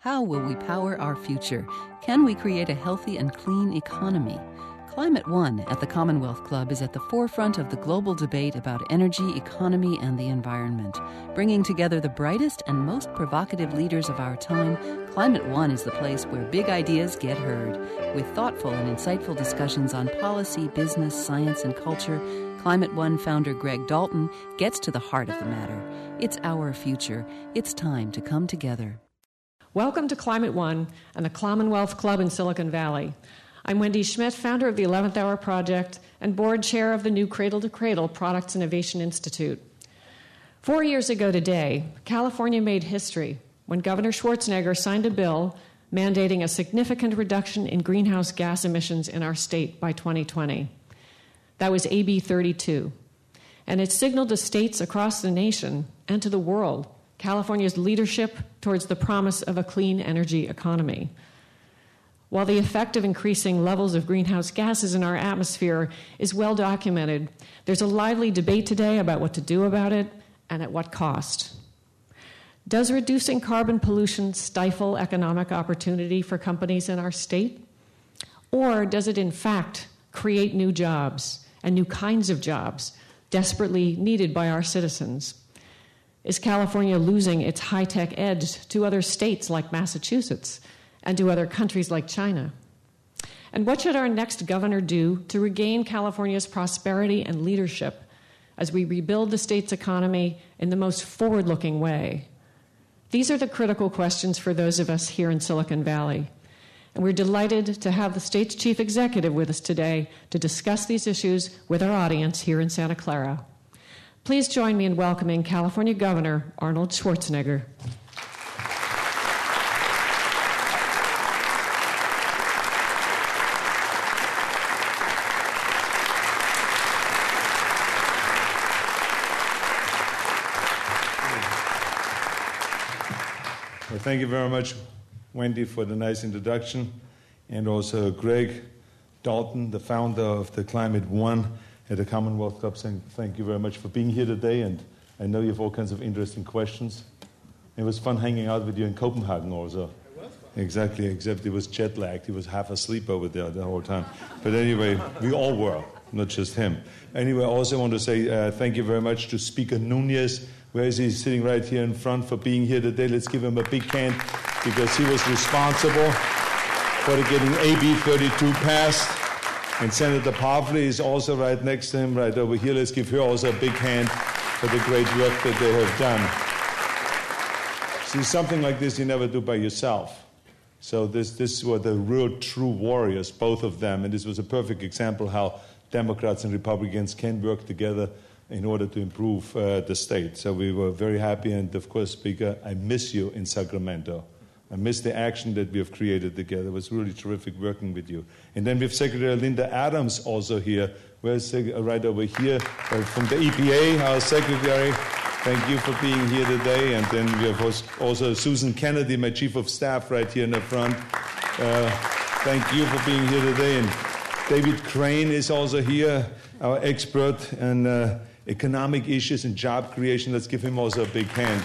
How will we power our future? Can we create a healthy and clean economy? Climate One at the Commonwealth Club is at the forefront of the global debate about energy, economy, and the environment. Bringing together the brightest and most provocative leaders of our time, Climate One is the place where big ideas get heard. With thoughtful and insightful discussions on policy, business, science, and culture, Climate One founder Greg Dalton gets to the heart of the matter. It's our future. It's time to come together. Welcome to Climate One and the Commonwealth Club in Silicon Valley. I'm Wendy Schmidt, founder of the 11th Hour Project and board chair of the new Cradle to Cradle Products Innovation Institute. 4 years ago today, California made history when Governor Schwarzenegger signed a bill mandating a significant reduction in greenhouse gas emissions in our state by 2020. That was AB 32. And it signaled to states across the nation and to the world California's leadership towards the promise of a clean energy economy. While the effect of increasing levels of greenhouse gases in our atmosphere is well documented, there's a lively debate today about what to do about it and at what cost. Does reducing carbon pollution stifle economic opportunity for companies in our state? Or does it in fact create new jobs and new kinds of jobs desperately needed by our citizens? Is California losing its high-tech edge to other states like Massachusetts and to other countries like China? And what should our next governor do to regain California's prosperity and leadership as we rebuild the state's economy in the most forward-looking way? These are the critical questions for those of us here in Silicon Valley. And we're delighted to have the state's chief executive with us today to discuss these issues with our audience here in Santa Clara. Please join me in welcoming California Governor Arnold Schwarzenegger. Well, thank you very much, Wendy, for the nice introduction, and also Greg Dalton, the founder of the Climate One at the Commonwealth Club, saying thank you very much for being here today, and I know you have all kinds of interesting questions. It was fun hanging out with you in Copenhagen also. It was fun. Exactly, except he was jet-lagged. He was half asleep over there the whole time. But anyway, we all were, not just him. Anyway, I also want to say thank you very much to Speaker Nunez. Where is he? Sitting right here in front, for being here today. Let's give him a big hand because he was responsible for getting AB 32 passed. And Senator Parfley is also right next to him, right over here. Let's give her also a big hand for the great work that they have done. See, something like this you never do by yourself. So this were the real true warriors, both of them. And this was a perfect example how Democrats and Republicans can work together in order to improve the state. So we were very happy. And of course, Speaker, I miss you in Sacramento. I miss the action that we have created together. It was really terrific working with you. And then we have Secretary Linda Adams also here. Where's right over here from the EPA, our secretary. Thank you for being here today. And then we have also Susan Kennedy, my chief of staff, right here in the front. Thank you for being here today. And David Crane is also here, our expert in economic issues and job creation. Let's give him also a big hand.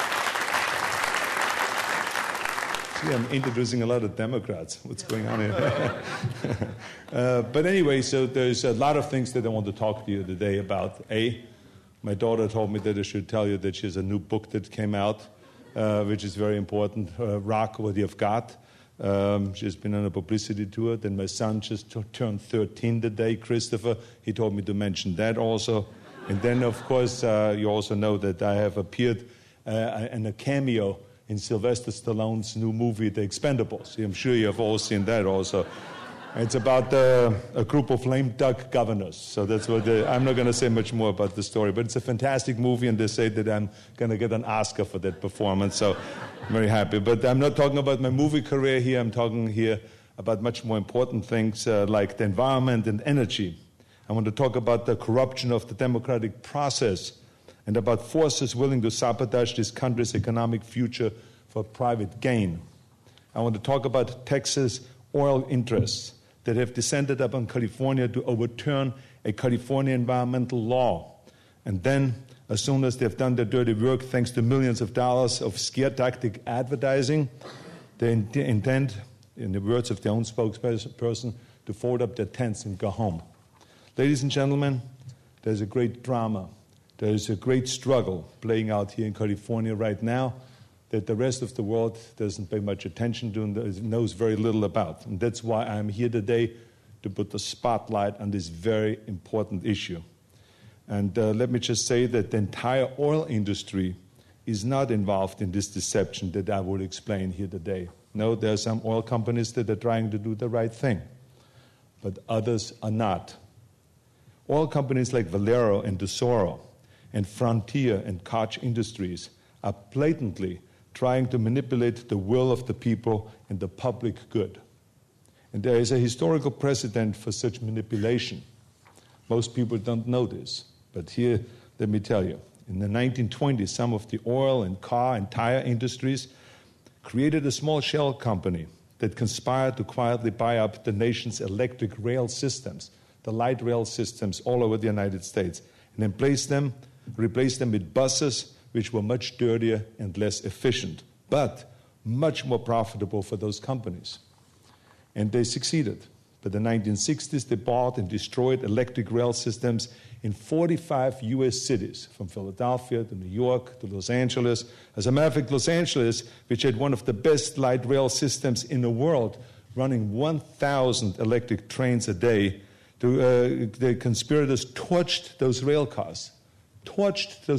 I'm introducing a lot of Democrats. What's going on here? But anyway, so there's a lot of things that I want to talk to you today about. My daughter told me that I should tell you that she has a new book that came out, which is very important, Rock What You've Got. She's been on a publicity tour. Then my son just turned 13 today, Christopher. He told me to mention that also. And then, of course, you also know that I have appeared in a cameo in Sylvester Stallone's new movie, The Expendables. I'm sure you have all seen that also. It's about a group of lame duck governors. So that's what I'm not going to say much more about the story, but it's a fantastic movie, and they say that I'm going to get an Oscar for that performance. So I'm very happy. But I'm not talking about my movie career here. I'm talking here about much more important things like the environment and energy. I want to talk about the corruption of the democratic process and about forces willing to sabotage this country's economic future for private gain. I want to talk about Texas oil interests that have descended upon California to overturn a California environmental law. And then, as soon as they've done their dirty work, thanks to millions of dollars of scare tactic advertising, They intend, in the words of their own spokesperson, to fold up their tents and go home. Ladies and gentlemen, there's a great drama. There's a great struggle playing out here in California right now that the rest of the world doesn't pay much attention to and knows very little about. And that's why I'm here today to put the spotlight on this very important issue. And let me just say that the entire oil industry is not involved in this deception that I will explain here today. No, there are some oil companies that are trying to do the right thing, but others are not. Oil companies like Valero and Tesoro and Frontier and Koch Industries are blatantly trying to manipulate the will of the people and the public good. And there is a historical precedent for such manipulation. Most people don't know this, but here, let me tell you. In the 1920s, some of the oil and car and tire industries created a small shell company that conspired to quietly buy up the nation's electric rail systems, the light rail systems all over the United States, and then replaced them with buses which were much dirtier and less efficient, but much more profitable for those companies. And they succeeded. By the 1960s, they bought and destroyed electric rail systems in 45 U.S. cities, from Philadelphia to New York to Los Angeles. As a matter of fact, Los Angeles, which had one of the best light rail systems in the world, running 1,000 electric trains a day, the conspirators torched those rail cars, tore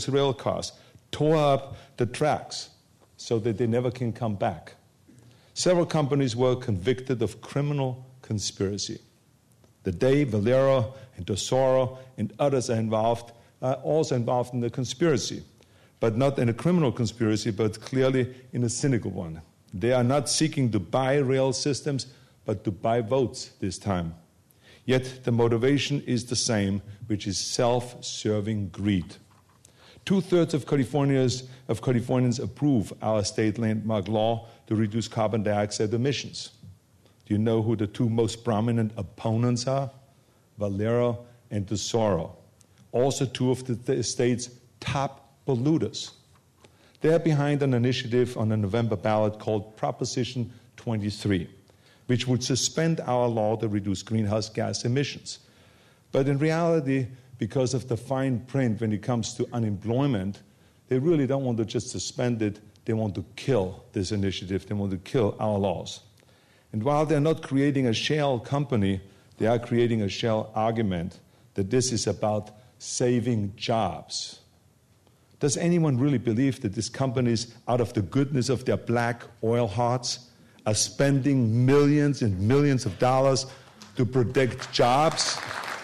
up the tracks so that they never can come back. Several companies were convicted of criminal conspiracy. The day Valero and Tesoro and others are also involved in the conspiracy, but not in a criminal conspiracy, but clearly in a cynical one. They are not seeking to buy rail systems, but to buy votes this time. Yet the motivation is the same, which is self-serving greed. 2/3 of Californians approve our state landmark law to reduce carbon dioxide emissions. Do you know who the two most prominent opponents are? Valero and Tesoro. Also two of the state's top polluters. They are behind an initiative on a November ballot called Proposition 23, which would suspend our law to reduce greenhouse gas emissions. But in reality, because of the fine print when it comes to unemployment, they really don't want to just suspend it. They want to kill this initiative. They want to kill our laws. And while they're not creating a shell company, they are creating a shell argument that this is about saving jobs. Does anyone really believe that these companies, out of the goodness of their black oil hearts, are spending millions and millions of dollars to protect jobs?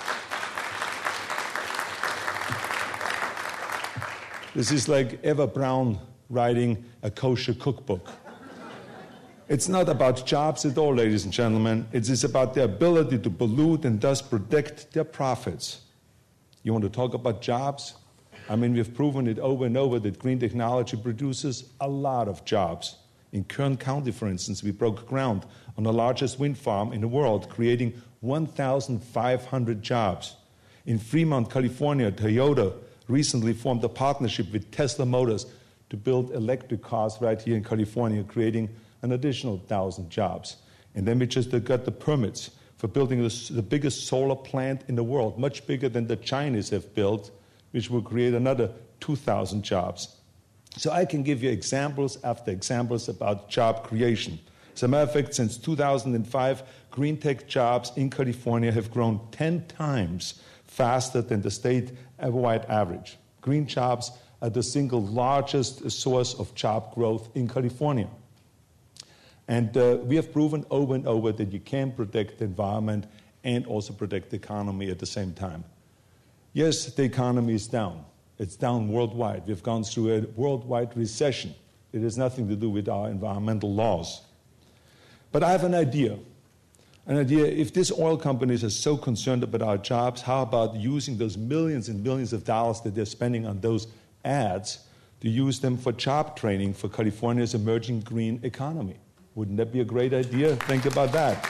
This is like Eva Braun writing a kosher cookbook. It's not about jobs at all, ladies and gentlemen. It is about their ability to pollute and thus protect their profits. You want to talk about jobs? I mean, we've proven it over and over that green technology produces a lot of jobs. In Kern County, for instance, we broke ground on the largest wind farm in the world, creating 1,500 jobs. In Fremont, California, Toyota recently formed a partnership with Tesla Motors to build electric cars right here in California, creating an additional 1,000 jobs. And then we just got the permits for building the biggest solar plant in the world, much bigger than the Chinese have built, which will create another 2,000 jobs. So I can give you examples after examples about job creation. As a matter of fact, since 2005, green tech jobs in California have grown 10 times faster than the state-wide average. Green jobs are the single largest source of job growth in California. And we have proven over and over that you can protect the environment and also protect the economy at the same time. Yes, the economy is down. It's down worldwide. We've gone through a worldwide recession. It has nothing to do with our environmental laws. But I have an idea. If these oil companies are so concerned about our jobs, how about using those millions and millions of dollars that they're spending on those ads to use them for job training for California's emerging green economy? Wouldn't that be a great idea? Think about that.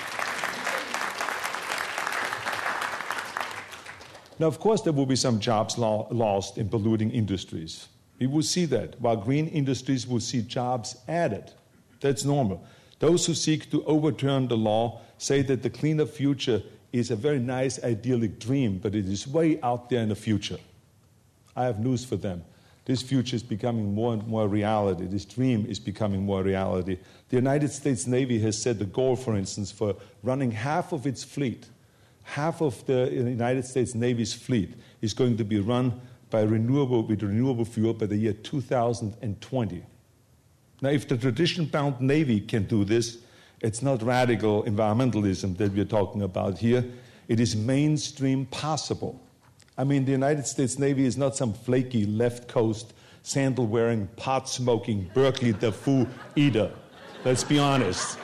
Now, of course, there will be some jobs lost in polluting industries. We will see that, while green industries will see jobs added. That's normal. Those who seek to overturn the law say that the cleaner future is a very nice idyllic dream, but it is way out there in the future. I have news for them. This future is becoming more and more reality. This dream is becoming more reality. The United States Navy has set the goal, for instance, for running half of its fleet. Half of the United States Navy's fleet is going to be run by renewable fuel by the year 2020. Now, if the tradition-bound Navy can do this, it's not radical environmentalism that we're talking about here. It is mainstream possible. I mean, the United States Navy is not some flaky left coast, sandal-wearing, pot-smoking, Berkeley DeFu eater. Let's be honest.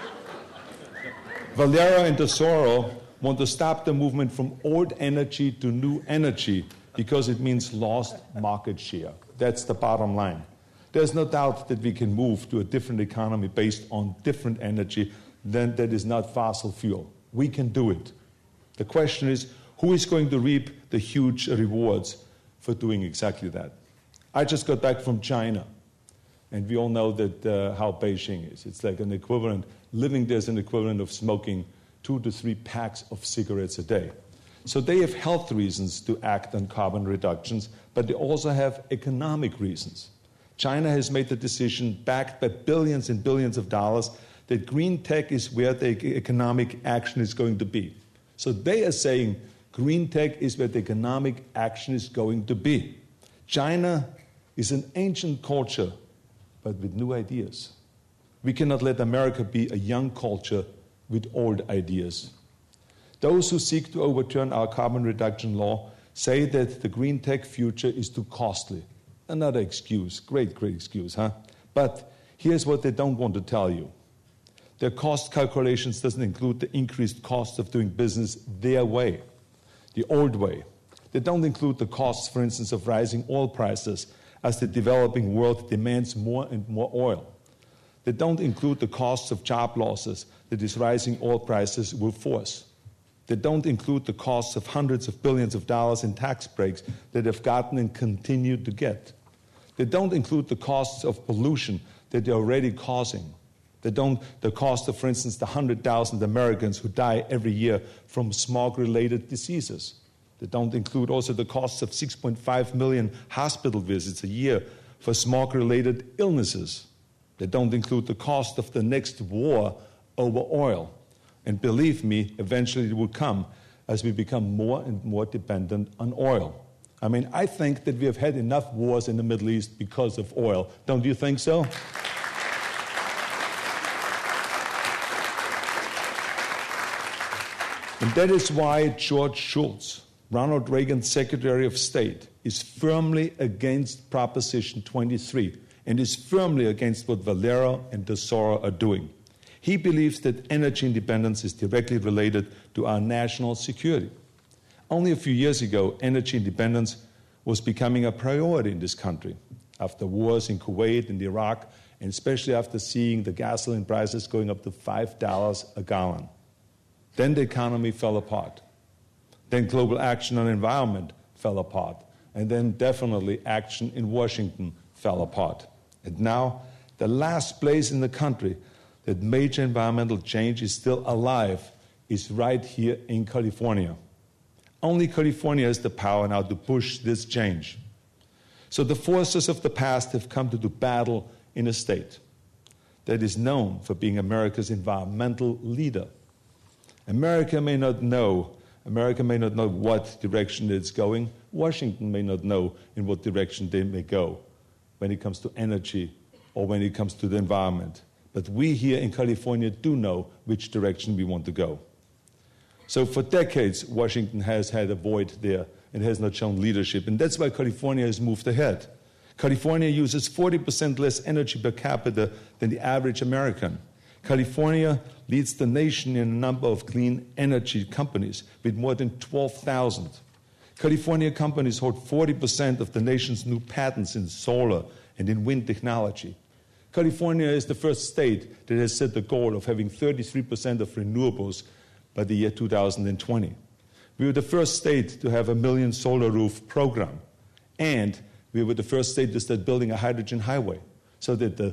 Valero and Tesoro want to stop the movement from old energy to new energy because it means lost market share. That's the bottom line. There's no doubt that we can move to a different economy based on different energy than that is not fossil fuel. We can do it. The question is, who is going to reap the huge rewards for doing exactly that? I just got back from China, and we all know that how Beijing is. It's like an equivalent, living there is an equivalent of smoking 2 to 3 packs of cigarettes a day. So they have health reasons to act on carbon reductions, but they also have economic reasons. China has made the decision, backed by billions and billions of dollars, that green tech is where the economic action is going to be. So they are saying green tech is where the economic action is going to be. China is an ancient culture, but with new ideas. We cannot let America be a young culture with old ideas. Those who seek to overturn our carbon reduction law say that the green tech future is too costly. Another excuse, great excuse, huh? But here's what they don't want to tell you. Their cost calculations doesn't include the increased cost of doing business their way, the old way. They don't include the costs, for instance, of rising oil prices as the developing world demands more and more oil. They don't include the costs of job losses that these rising oil prices will force. They don't include the costs of hundreds of billions of dollars in tax breaks that they've gotten and continue to get. They don't include the costs of pollution that they're already causing. They don't the cost of, for instance, the 100,000 Americans who die every year from smog-related diseases. They don't include also the costs of 6.5 million hospital visits a year for smog-related illnesses. They don't include the cost of the next war over oil. And believe me, eventually it will come as we become more and more dependent on oil. I mean, I think that we have had enough wars in the Middle East because of oil. Don't you think so? And that is why George Shultz, Ronald Reagan's Secretary of State, is firmly against Proposition 23 and is firmly against what Valero and Tesoro are doing. He believes that energy independence is directly related to our national security. Only a few years ago, energy independence was becoming a priority in this country after wars in Kuwait and Iraq, and especially after seeing the gasoline prices going up to $5 a gallon. Then the economy fell apart. Then global action on environment fell apart. And then definitely action in Washington fell apart. And now, the last place in the country that major environmental change is still alive is right here in California. Only California has the power now to push this change. So the forces of the past have come to do battle in a state that is known for being America's environmental leader. America may not know what direction it's going. Washington may not know in what direction they may go when it comes to energy or when it comes to the environment. But we here in California do know which direction we want to go. So for decades, Washington has had a void there and has not shown leadership. And that's why California has moved ahead. California uses 40% less energy per capita than the average American. California leads the nation in a number of clean energy companies with more than 12,000. California companies hold 40% of the nation's new patents in solar and in wind technology. California is the first state that has set the goal of having 33% of renewables by the year 2020. We were the first state to have a 1 million solar roof program. And we were the first state to start building a hydrogen highway so that the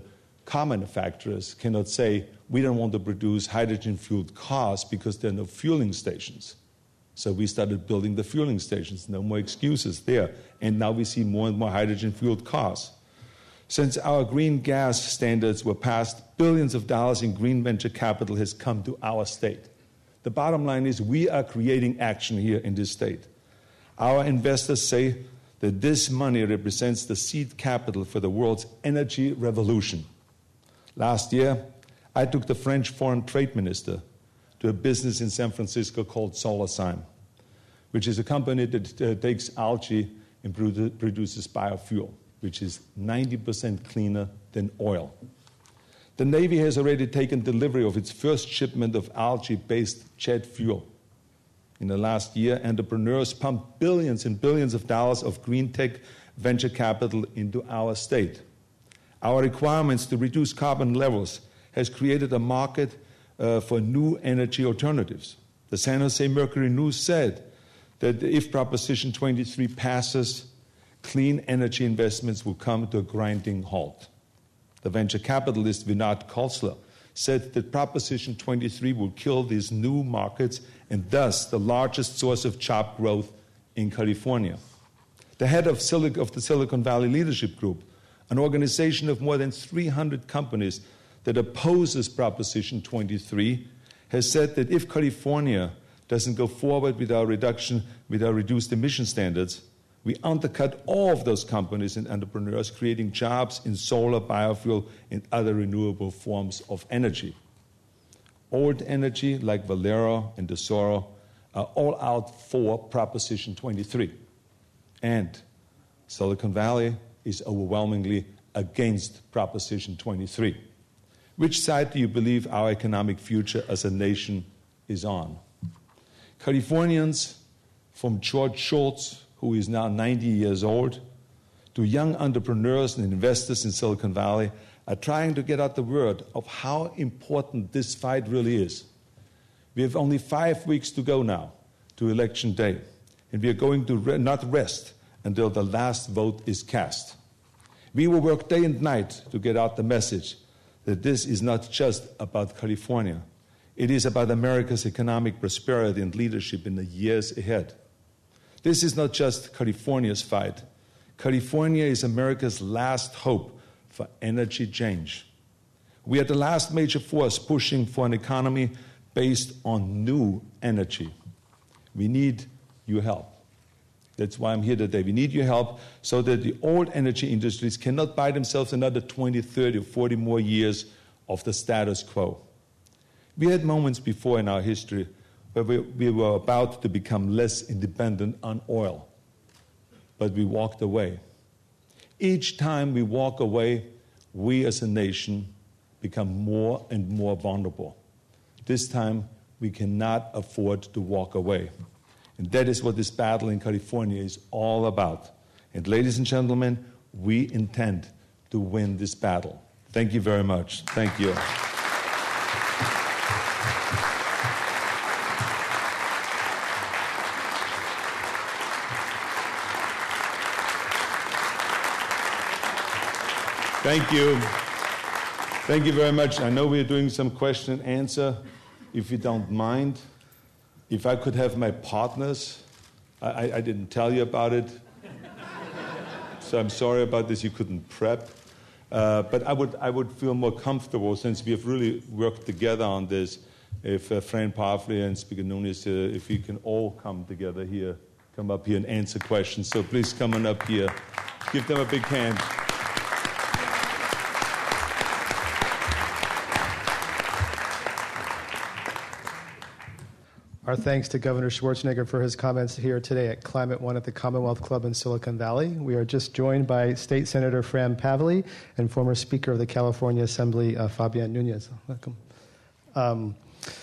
car manufacturers cannot say, we don't want to produce hydrogen-fueled cars because there are no fueling stations. So we started building the fueling stations. No more excuses there. And now we see more and more hydrogen-fueled cars. Since our green gas standards were passed, billions of dollars in green venture capital has come to our state. The bottom line is we are creating action here in this state. Our investors say that this money represents the seed capital for the world's energy revolution. Last year, I took the French foreign trade minister to a business in San Francisco called SolarCyme, which is a company that takes algae and produces biofuel, which is 90% cleaner than oil. The Navy has already taken delivery of its first shipment of algae-based jet fuel. In the last year, entrepreneurs pumped billions and billions of dollars of green tech venture capital into our state. Our requirements to reduce carbon levels has created a market for new energy alternatives. The San Jose Mercury News said that if Proposition 23 passes, clean energy investments will come to a grinding halt. The venture capitalist Vinod Khosla said that Proposition 23 will kill these new markets and thus the largest source of job growth in California. The head of the Silicon Valley Leadership Group, an organization of more than 300 companies that opposes Proposition 23, has said that if California doesn't go forward with our reduced emission standards, we undercut all of those companies and entrepreneurs creating jobs in solar, biofuel, and other renewable forms of energy. Old energy like Valero and Tesoro are all out for Proposition 23. And Silicon Valley is overwhelmingly against Proposition 23. Which side do you believe our economic future as a nation is on? Californians, from George Shultz, who is now 90 years old, to young entrepreneurs and investors in Silicon Valley, are trying to get out the word of how important this fight really is. We have only 5 weeks to go now to Election Day, and we are going to not rest until the last vote is cast. We will work day and night to get out the message that this is not just about California. It is about America's economic prosperity and leadership in the years ahead. This is not just California's fight. California is America's last hope for energy change. We are the last major force pushing for an economy based on new energy. We need your help. That's why I'm here today. We need your help so that the old energy industries cannot buy themselves another 20, 30, or 40 more years of the status quo. We had moments before in our history where we were about to become less independent on oil, but we walked away. Each time we walk away, we as a nation become more and more vulnerable. This time, we cannot afford to walk away. And that is what this battle in California is all about. And ladies and gentlemen, we intend to win this battle. Thank you very much. Thank you. Thank you. Thank you very much. I know we're doing some question and answer. If you don't mind, if I could have my partners. I didn't tell you about it. So I'm sorry about this. You couldn't prep. But I would feel more comfortable since we have really worked together on this. If Fran Parfley and Speaker Nunes, if we can all come together here, come up here and answer questions. So please come on up here. Give them a big hand. Our thanks to Governor Schwarzenegger for his comments here today at Climate One at the Commonwealth Club in Silicon Valley. We are just joined by State Senator Fran Pavley and former Speaker of the California Assembly, Fabian Nunez. Welcome.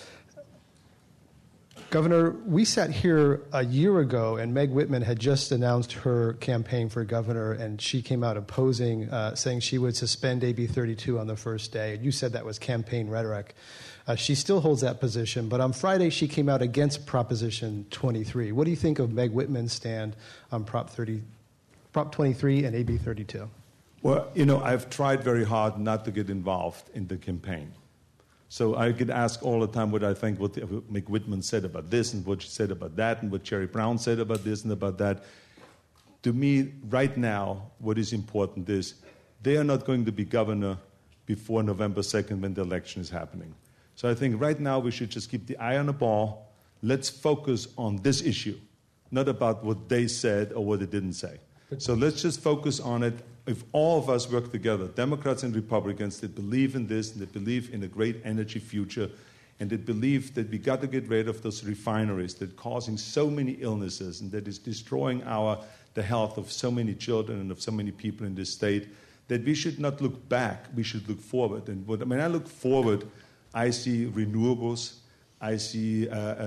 Governor, we sat here a year ago, and Meg Whitman had just announced her campaign for governor, and she came out opposing, saying she would suspend AB 32 on the first day. You said that was campaign rhetoric. She still holds that position, but on Friday she came out against Proposition 23. What do you think of Meg Whitman's stand on Prop 23 and AB 32? Well, I've tried very hard not to get involved in the campaign. So I get asked all the time what I think what Meg Whitman said about this and what she said about that and what Jerry Brown said about this and about that. To me, right now, what is important is they are not going to be governor before November 2nd when the election is happening. So I think right now we should just keep the eye on the ball. Let's focus on this issue, not about what they said or what they didn't say. So let's just focus on it. If all of us work together, Democrats and Republicans, that believe in this and that believe in a great energy future and that believe that we got to get rid of those refineries that are causing so many illnesses and that is destroying the health of so many children and of so many people in this state, that we should not look back, we should look forward. And when I look forward, I see renewables, I see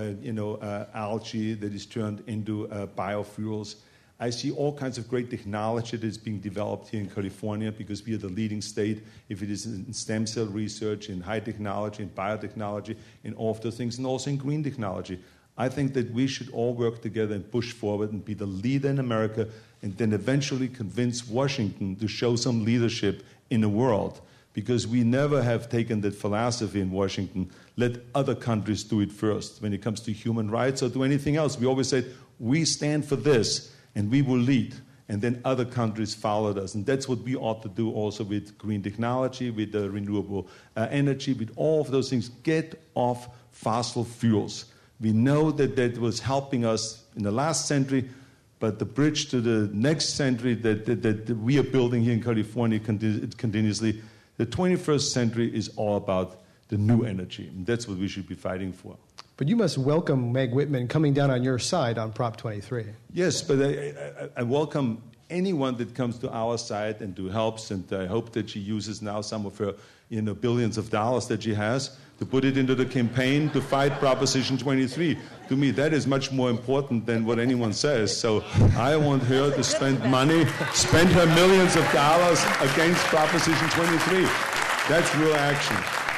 algae that is turned into biofuels. I see all kinds of great technology that is being developed here in California because we are the leading state, if it is in stem cell research, in high technology, in biotechnology, in all of those things, and also in green technology. I think that we should all work together and push forward and be the leader in America and then eventually convince Washington to show some leadership in the world, because we never have taken that philosophy in Washington, let other countries do it first when it comes to human rights or to anything else. We always said, we stand for this and we will lead, and then other countries followed us. And that's what we ought to do also with green technology, with the renewable energy, with all of those things. Get off fossil fuels. We know that that was helping us in the last century, but the bridge to the next century that we are building here in California continuously, the 21st century is all about the new energy. And that's what we should be fighting for. But you must welcome Meg Whitman coming down on your side on Prop 23. Yes, but I welcome anyone that comes to our side and to helps, and I hope that she uses now some of her billions of dollars that she has to put it into the campaign to fight Proposition 23. To me, that is much more important than what anyone says. So I want her to spend money, spend her millions of dollars against Proposition 23. That's real action.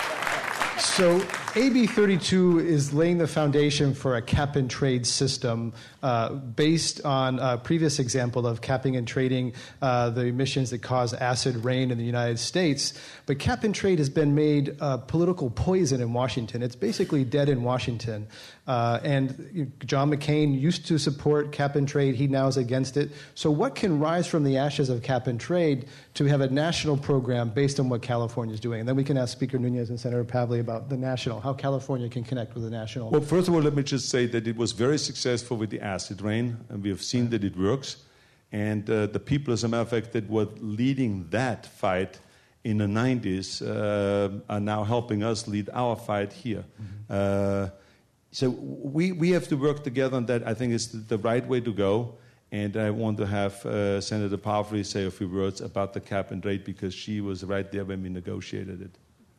So AB 32 is laying the foundation for a cap-and-trade system based on a previous example of capping and trading the emissions that cause acid rain in the United States. But cap-and-trade has been made political poison in Washington. It's basically dead in Washington. And John McCain used to support cap-and-trade. He now is against it. So what can rise from the ashes of cap-and-trade to have a national program based on what California is doing? And then we can ask Speaker Nunes and Senator Pavley about the national, how California can connect with the national. Well, first of all, let me just say that it was very successful with the acid rain, and we have seen that it works. And the people, as a matter of fact, that were leading that fight in the 90s are now helping us lead our fight here. Mm-hmm. So we have to work together on that. I think it's the right way to go. And I want to have Senator Pavley say a few words about the cap and trade, because she was right there when we negotiated it.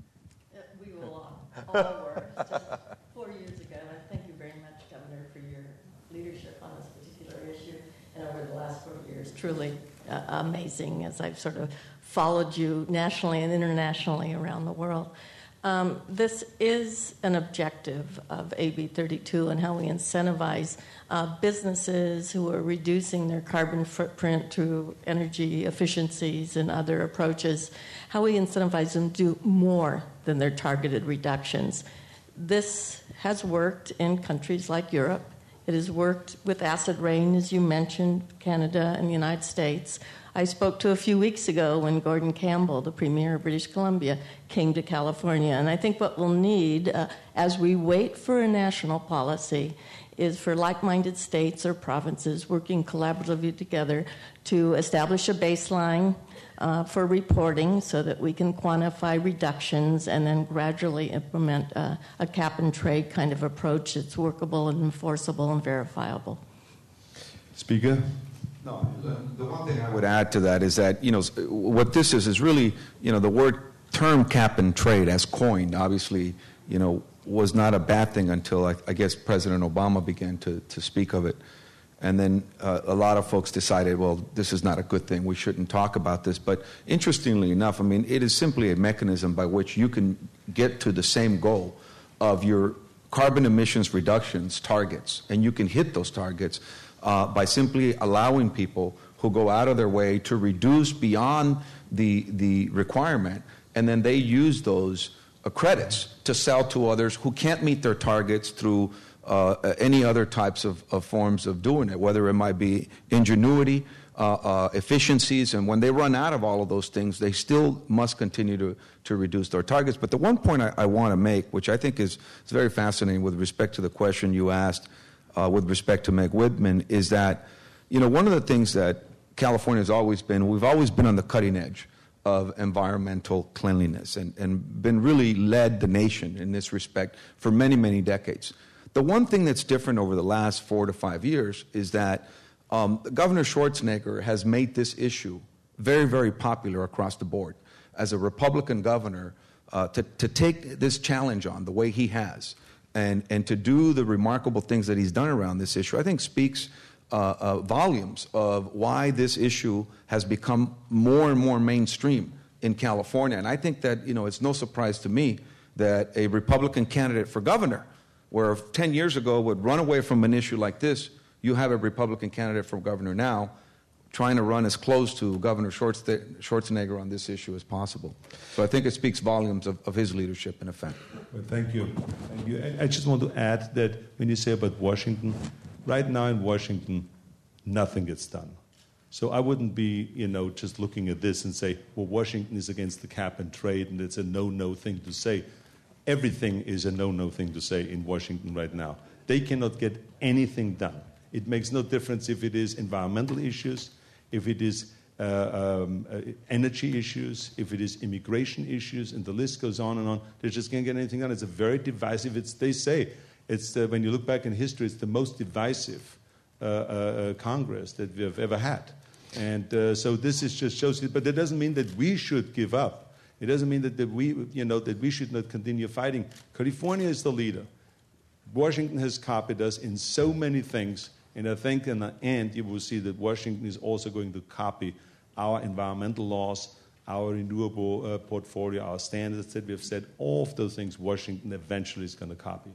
We will all were just 4 years ago. And thank you very much, Governor, for your leadership on this particular issue. And over the last 4 years, truly amazing as I've sort of followed you nationally and internationally around the world. This is an objective of AB 32 and how we incentivize businesses who are reducing their carbon footprint through energy efficiencies and other approaches, how we incentivize them to do more than their targeted reductions. This has worked in countries like Europe. It has worked with acid rain, as you mentioned, Canada and the United States. I spoke to a few weeks ago when Gordon Campbell, the Premier of British Columbia, came to California. And I think what we'll need, as we wait for a national policy, is for like-minded states or provinces working collaboratively together to establish a baseline for reporting so that we can quantify reductions and then gradually implement a cap-and-trade kind of approach that's workable and enforceable and verifiable. Speaker? No, the one thing I would add to that is that, what this is really, the term cap and trade as coined, obviously, was not a bad thing until I guess President Obama began to speak of it. And then a lot of folks decided, well, this is not a good thing. We shouldn't talk about this. But interestingly enough, it is simply a mechanism by which you can get to the same goal of your carbon emissions reductions targets. And you can hit those targets by simply allowing people who go out of their way to reduce beyond the requirement, and then they use those credits to sell to others who can't meet their targets through any other types of forms of doing it, whether it might be ingenuity, efficiencies, and when they run out of all of those things, they still must continue to reduce their targets. But the one point I want to make, which I think is very fascinating with respect to the question you asked with respect to Meg Whitman, is that, one of the things that California has always been, we've always been on the cutting edge of environmental cleanliness and been really led the nation in this respect for many, many decades. The one thing that's different over the last 4 to 5 years is that Governor Schwarzenegger has made this issue very, very popular across the board. As a Republican governor, to take this challenge on the way he has and to do the remarkable things that he's done around this issue, I think speaks volumes of why this issue has become more and more mainstream in California. And I think that, it's no surprise to me that a Republican candidate for governor, where 10 years ago would run away from an issue like this, you have a Republican candidate for governor now trying to run as close to Governor Schwarzenegger on this issue as possible. So I think it speaks volumes of his leadership, in effect. Well, thank you. Thank you. I just want to add that when you say about Washington, right now in Washington, nothing gets done. So I wouldn't be, just looking at this and say, well, Washington is against the cap and trade and it's a no-no thing to say. Everything is a no-no thing to say in Washington right now. They cannot get anything done. It makes no difference if it is environmental issues, if it is energy issues, if it is immigration issues, and the list goes on and on. They just can't get anything done. It's a very divisive, they say, it's when you look back in history, it's the most divisive Congress that we have ever had. And so this is just shows it, but it doesn't mean that we should give up. It doesn't mean that we should not continue fighting. California is the leader. Washington has copied us in so many things, and I think in the end you will see that Washington is also going to copy our environmental laws, our renewable portfolio, our standards that we have set. All of those things Washington eventually is going to copy.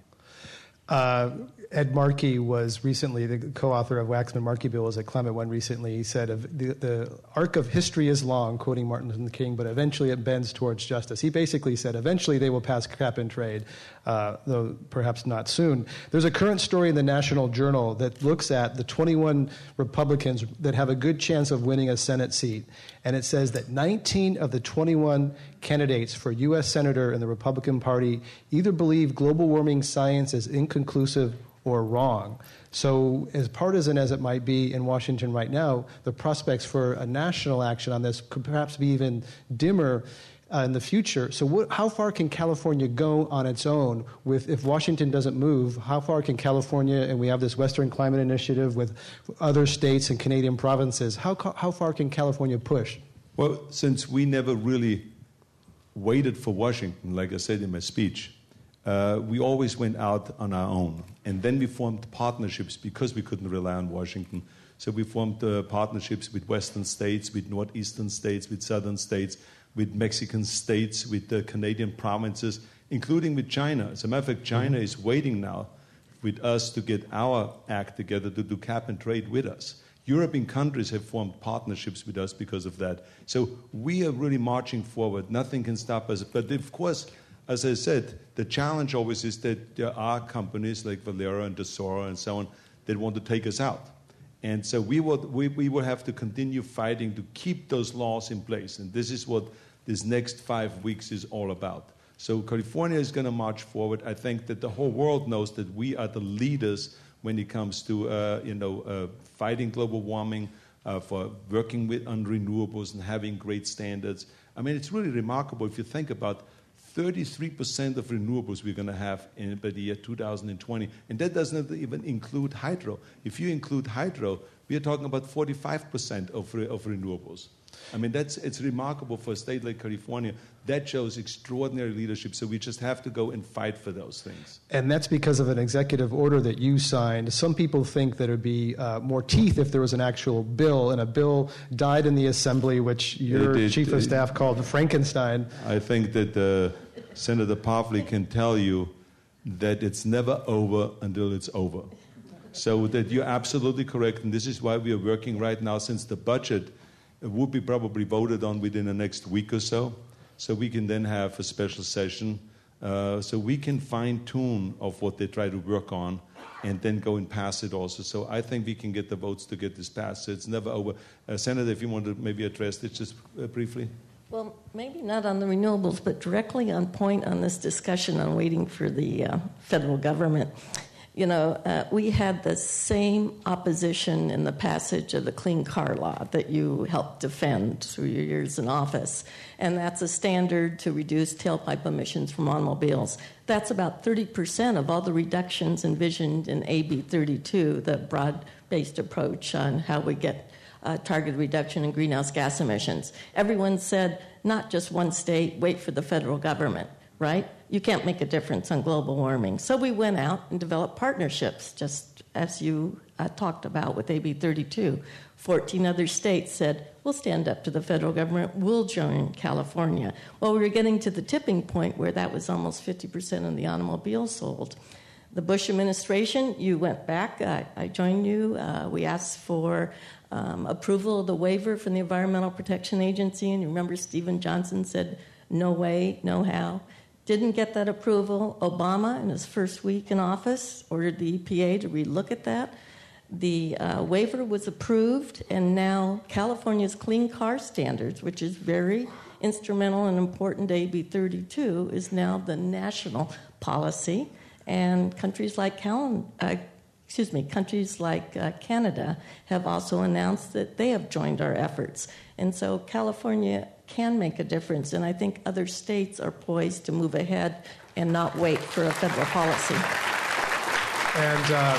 Ed Markey was recently, the co-author of Waxman-Markey bill was at Climate One recently. He said, the arc of history is long, quoting Martin Luther King, but eventually it bends towards justice. He basically said, eventually they will pass cap and trade, though perhaps not soon. There's a current story in the National Journal that looks at the 21 Republicans that have a good chance of winning a Senate seat. And it says that 19 of the 21 candidates for U.S. Senator in the Republican Party either believe global warming science is inconclusive or wrong. So as partisan as it might be in Washington right now, the prospects for a national action on this could perhaps be even dimmer in the future. So how far can California go on its own if Washington doesn't move? How far can California, and we have this Western Climate Initiative with other states and Canadian provinces, how far can California push? Well, since we never really waited for Washington, like I said in my speech, we always went out on our own. And then we formed partnerships because we couldn't rely on Washington. So we formed partnerships with Western states, with Northeastern states, with Southern states, with Mexican states, with the Canadian provinces, including with China. As a matter of fact, China is waiting now with us to get our act together to do cap and trade with us. European countries have formed partnerships with us because of that. So we are really marching forward. Nothing can stop us. But of course, as I said, the challenge always is that there are companies like Valero and Tesoro and so on that want to take us out. And so we will have to continue fighting to keep those laws in place. And this is what this next 5 weeks is all about. So California is going to march forward. I think that the whole world knows that we are the leaders when it comes to fighting global warming, for working on renewables and having great standards. I mean, it's really remarkable if you think about 33% of renewables we're going to have by the year 2020. And that doesn't even include hydro. If you include hydro, we are talking about 45% of renewables. I mean, it's remarkable for a state like California. That shows extraordinary leadership, so we just have to go and fight for those things. And that's because of an executive order that you signed. Some people think that it would be more teeth if there was an actual bill, and a bill died in the assembly, which your chief of staff called Frankenstein. I think that Senator Poffley can tell you that it's never over until it's over. So that you're absolutely correct, and this is why we are working right now, since the budget will be probably voted on within the next week or so. So we can then have a special session so we can fine-tune of what they try to work on and then go and pass it also. So I think we can get the votes to get this passed. So it's never over. Senator, if you want to maybe address this just briefly. Well, maybe not on the renewables, but directly on point on this discussion on waiting for the federal government. You know, we had the same opposition in the passage of the Clean Car Law that you helped defend through your years in office. And that's a standard to reduce tailpipe emissions from automobiles. That's about 30% of all the reductions envisioned in AB 32, the broad-based approach on how we get targeted reduction in greenhouse gas emissions. Everyone said, not just one state, wait for the federal government, right? You can't make a difference on global warming. So we went out and developed partnerships, just as you talked about with AB 32. 14 other states said, we'll stand up to the federal government, we'll join California. Well, we were getting to the tipping point where that was almost 50% of the automobiles sold. The Bush administration, you went back, I joined you, we asked for approval of the waiver from the Environmental Protection Agency, and you remember Stephen Johnson said, no way, no how. Didn't get that approval. Obama, in his first week in office, ordered the EPA to relook at that. The waiver was approved, and now California's Clean Car Standards, which is very instrumental and important to AB 32, is now the national policy. And countries like Canada have also announced that they have joined our efforts. And so California can make a difference, and I think other states are poised to move ahead and not wait for a federal policy. And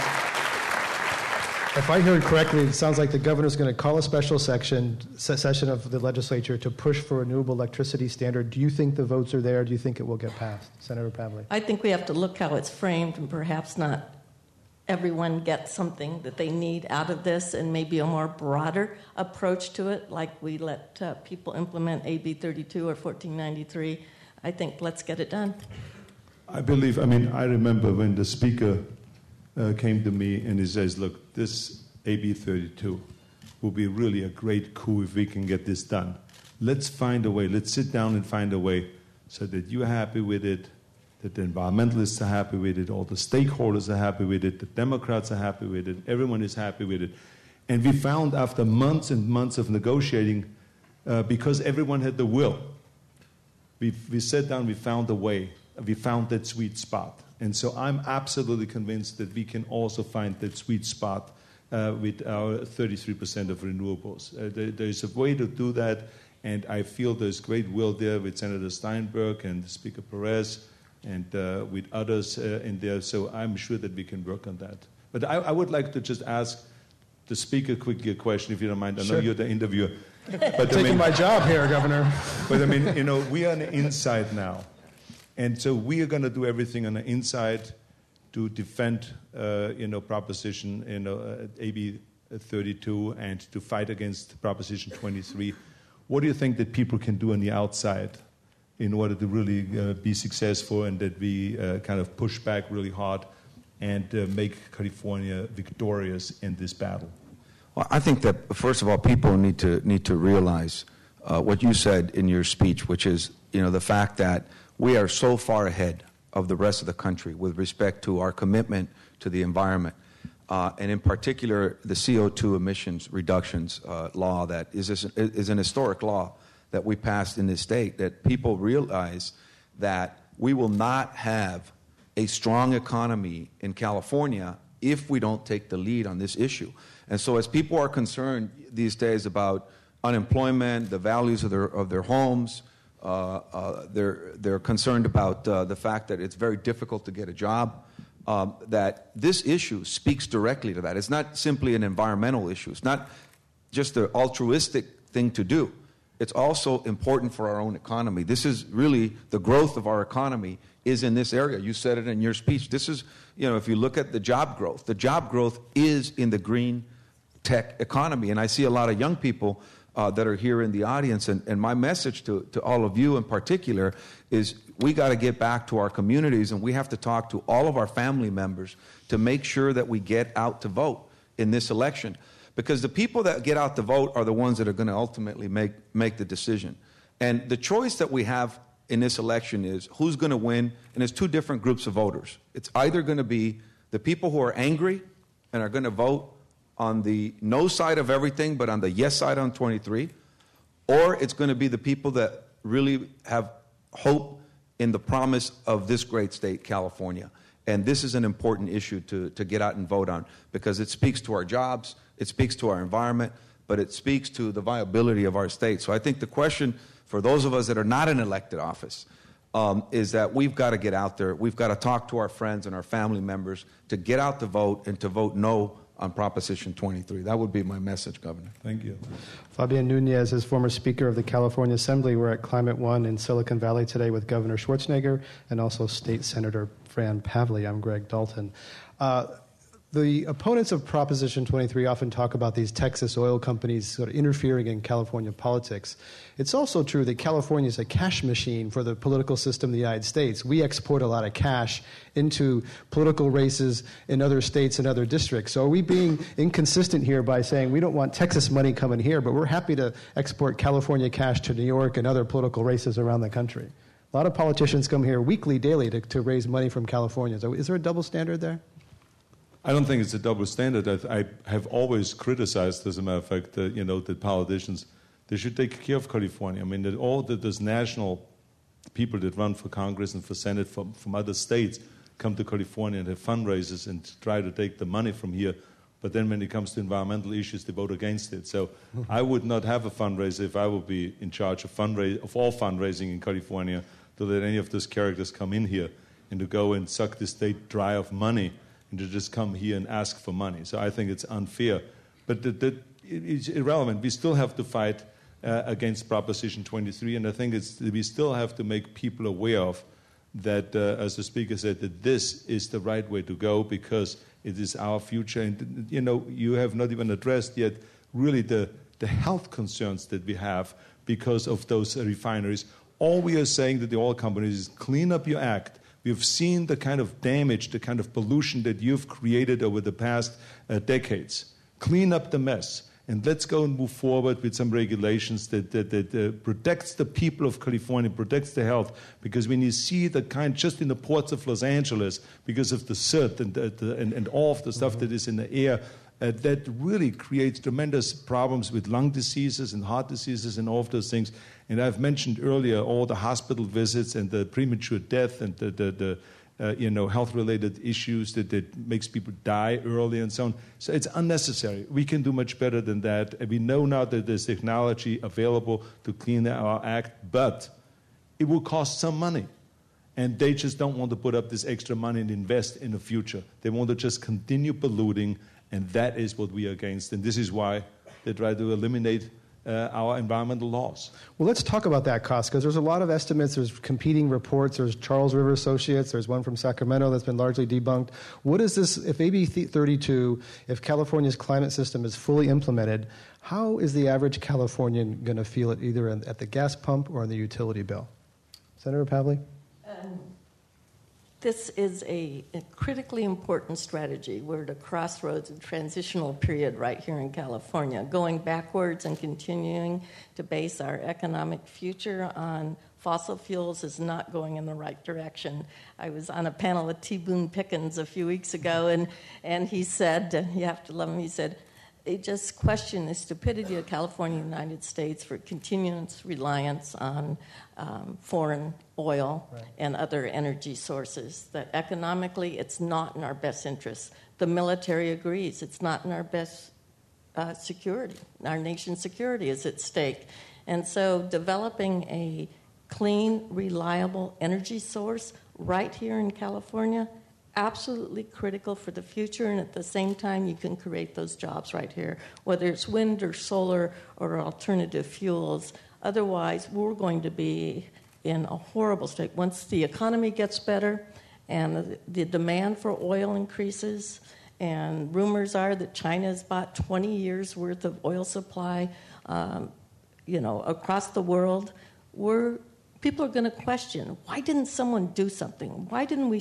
if I heard correctly, it sounds like the governor's going to call a special session of the legislature to push for a renewable electricity standard. Do you think the votes are there? Do you think it will get passed? Senator Pavley. I think we have to look how it's framed, and perhaps not everyone gets something that they need out of this, and maybe a more broader approach to it, like we let people implement AB 32 or 1493. I think let's get it done. I remember when the speaker came to me and he says, look, this AB 32 will be really a great coup if we can get this done. Let's find a way. Let's sit down and find a way so that you're happy with it, that the environmentalists are happy with it, all the stakeholders are happy with it, the Democrats are happy with it, everyone is happy with it. And we found after months and months of negotiating, because everyone had the will, we sat down, we found a way, we found that sweet spot. And so I'm absolutely convinced that we can also find that sweet spot with our 33% of renewables. There's a way to do that, and I feel there's great will there with Senator Steinberg and Speaker Perez, and with others in there, so I'm sure that we can work on that. But I would like to just ask the speaker quickly a question, if you don't mind. I know you're the interviewer. But taking my job here, Governor. But we are on the inside now. And so we are going to do everything on the inside to defend, Proposition, AB 32 and to fight against Proposition 23. What do you think that people can do on the outside in order to really be successful, and that we kind of push back really hard and make California victorious in this battle? Well, I think that, first of all, people need to realize what you said in your speech, which is, the fact that we are so far ahead of the rest of the country with respect to our commitment to the environment, and in particular the CO2 emissions reductions law that is an historic law that we passed in this state, that people realize that we will not have a strong economy in California if we don't take the lead on this issue. And so as people are concerned these days about unemployment, the values of their homes, they're concerned about the fact that it's very difficult to get a job, that this issue speaks directly to that. It's not simply an environmental issue. It's not just an altruistic thing to do. It's also important for our own economy. This is really the growth of our economy is in this area. You said it in your speech. This is, if you look at the job growth is in the green tech economy. And I see a lot of young people that are here in the audience. And my message to all of you in particular is we got to get back to our communities, and we have to talk to all of our family members to make sure that we get out to vote in this election. because the people that get out the vote are the ones that are going to ultimately make the decision. And the choice that we have in this election is who's going to win, and it's two different groups of voters. It's either going to be the people who are angry and are going to vote on the no side of everything but on the yes side on 23, or it's going to be the people that really have hope in the promise of this great state, California. And this is an important issue to get out and vote on, because it speaks to our jobs, it speaks to our environment, but it speaks to the viability of our state. So I think the question for those of us that are not in elected office is that we've got to get out there. We've got to talk to our friends and our family members to get out the vote and to vote no on Proposition 23. That would be my message, Governor. Thank you. Fabian Nunez is former Speaker of the California Assembly. We're at Climate One in Silicon Valley today with Governor Schwarzenegger and also State Senator Fran Pavley. I'm Greg Dalton. The opponents of Proposition 23 often talk about these Texas oil companies sort of interfering in California politics. It's also true that California is a cash machine for the political system of the United States. We export a lot of cash into political races in other states and other districts. So are we being inconsistent here by saying we don't want Texas money coming here, but we're happy to export California cash to New York and other political races around the country? A lot of politicians come here weekly, daily to raise money from California. So is there a double standard there? I don't think it's a double standard. I have always criticized, as a matter of fact, that politicians, they should take care of California. I mean, those national people that run for Congress and for Senate from other states come to California and have fundraisers and try to take the money from here. But then when it comes to environmental issues, they vote against it. So I would not have a fundraiser if I would be in charge of all fundraising in California, to let any of those characters come in here and to go and suck the state dry of money and to just come here and ask for money. So I think it's unfair. But it's irrelevant. We still have to fight against Proposition 23, and I think we still have to make people aware of that, as the speaker said, that this is the right way to go because it is our future. And, you have not even addressed yet really the health concerns that we have because of those refineries. All we are saying to the oil companies is clean up your act. We've seen the kind of damage, the kind of pollution that you've created over the past decades. Clean up the mess, and let's go and move forward with some regulations that protects the people of California, protects the health, because when you see the kind, just in the ports of Los Angeles, because of the soot and all of the stuff that is in the air, that really creates tremendous problems with lung diseases and heart diseases and all of those things. And I've mentioned earlier all the hospital visits and the premature death and the health-related issues that makes people die early and so on. So it's unnecessary. We can do much better than that. And we know now that there's technology available to clean our act, but it will cost some money. And they just don't want to put up this extra money and invest in the future. They want to just continue polluting, and that is what we are against. And this is why they try to eliminate our environmental laws. Well, let's talk about that cost, because there's a lot of estimates. There's competing reports. There's Charles River Associates. There's one from Sacramento that's been largely debunked. What is this, if AB 32, if California's climate system is fully implemented, how is the average Californian going to feel it either at the gas pump or on the utility bill? Senator Pavley? This is a critically important strategy. We're at a crossroads, a transitional period right here in California. Going backwards and continuing to base our economic future on fossil fuels is not going in the right direction. I was on a panel with T. Boone Pickens a few weeks ago, and he said, you have to love him, he said, they just question the stupidity of California and the United States for continuous reliance on foreign oil and other energy sources. That economically, it's not in our best interest. The military agrees it's not in our best security. Our nation's security is at stake. And so developing a clean, reliable energy source right here in California, absolutely critical for the future, and at the same time you can create those jobs right here, whether it's wind or solar or alternative fuels. Otherwise, we're going to be in a horrible state. Once the economy gets better and the demand for oil increases, and rumors are that China has bought 20 years' worth of oil supply across the world, people are going to question, why didn't someone do something? Why didn't we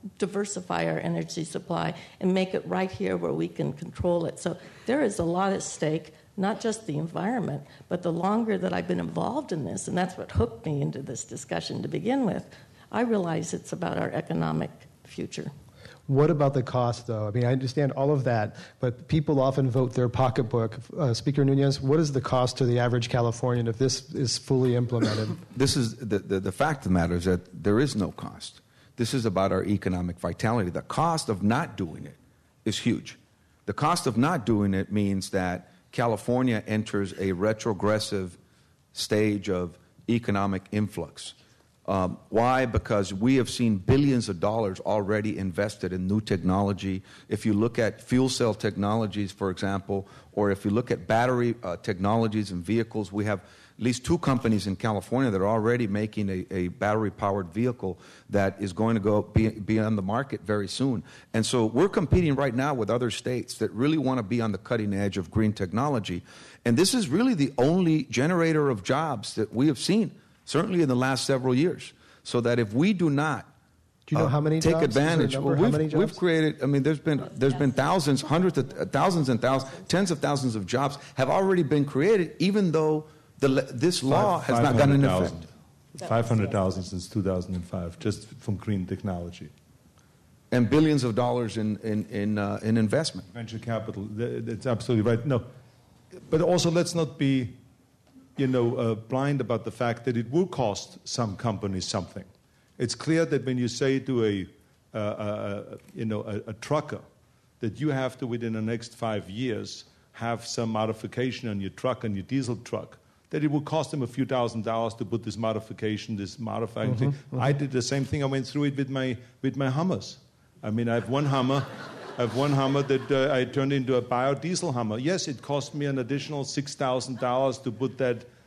diversify our energy supply and make it right here where we can control it. So there is a lot at stake, not just the environment, but the longer that I've been involved in this, and that's what hooked me into this discussion to begin with, I realize it's about our economic future. What about the cost, though? I mean, I understand all of that, but people often vote their pocketbook. Speaker Nunes, what is the cost to the average Californian if this is fully implemented? This is the fact of the matter is that there is no cost. This is about our economic vitality. The cost of not doing it is huge. The cost of not doing it means that California enters a retrogressive stage of economic influx. Why? Because we have seen billions of dollars already invested in new technology. If you look at fuel cell technologies, for example, or if you look at battery technologies in vehicles, we have at least 2 companies in California that are already making a battery-powered vehicle that is going to be on the market very soon. And so we're competing right now with other states that really want to be on the cutting edge of green technology. And this is really the only generator of jobs that we have seen, certainly in the last several years. So that if we do not do you know how many take jobs? advantage, we've created. I mean, there's been thousands, hundreds of thousands and thousands, tens of thousands of jobs have already been created, even though this law has not gone into effect. 500,000 since 2005, just from green technology. And billions of dollars in investment. Venture capital, that's absolutely right. No, but also let's not be, blind about the fact that it will cost some companies something. It's clear that when you say to a trucker that you have to, within the next 5 years, have some modification on your truck, on your diesel truck, that it will cost them a few $1,000s to put this modification, this modifying thing. I did the same thing. I went through it with my Hummers. I mean, I have one Hummer that I turned into a biodiesel Hummer. Yes, it cost me an additional $6,000 to put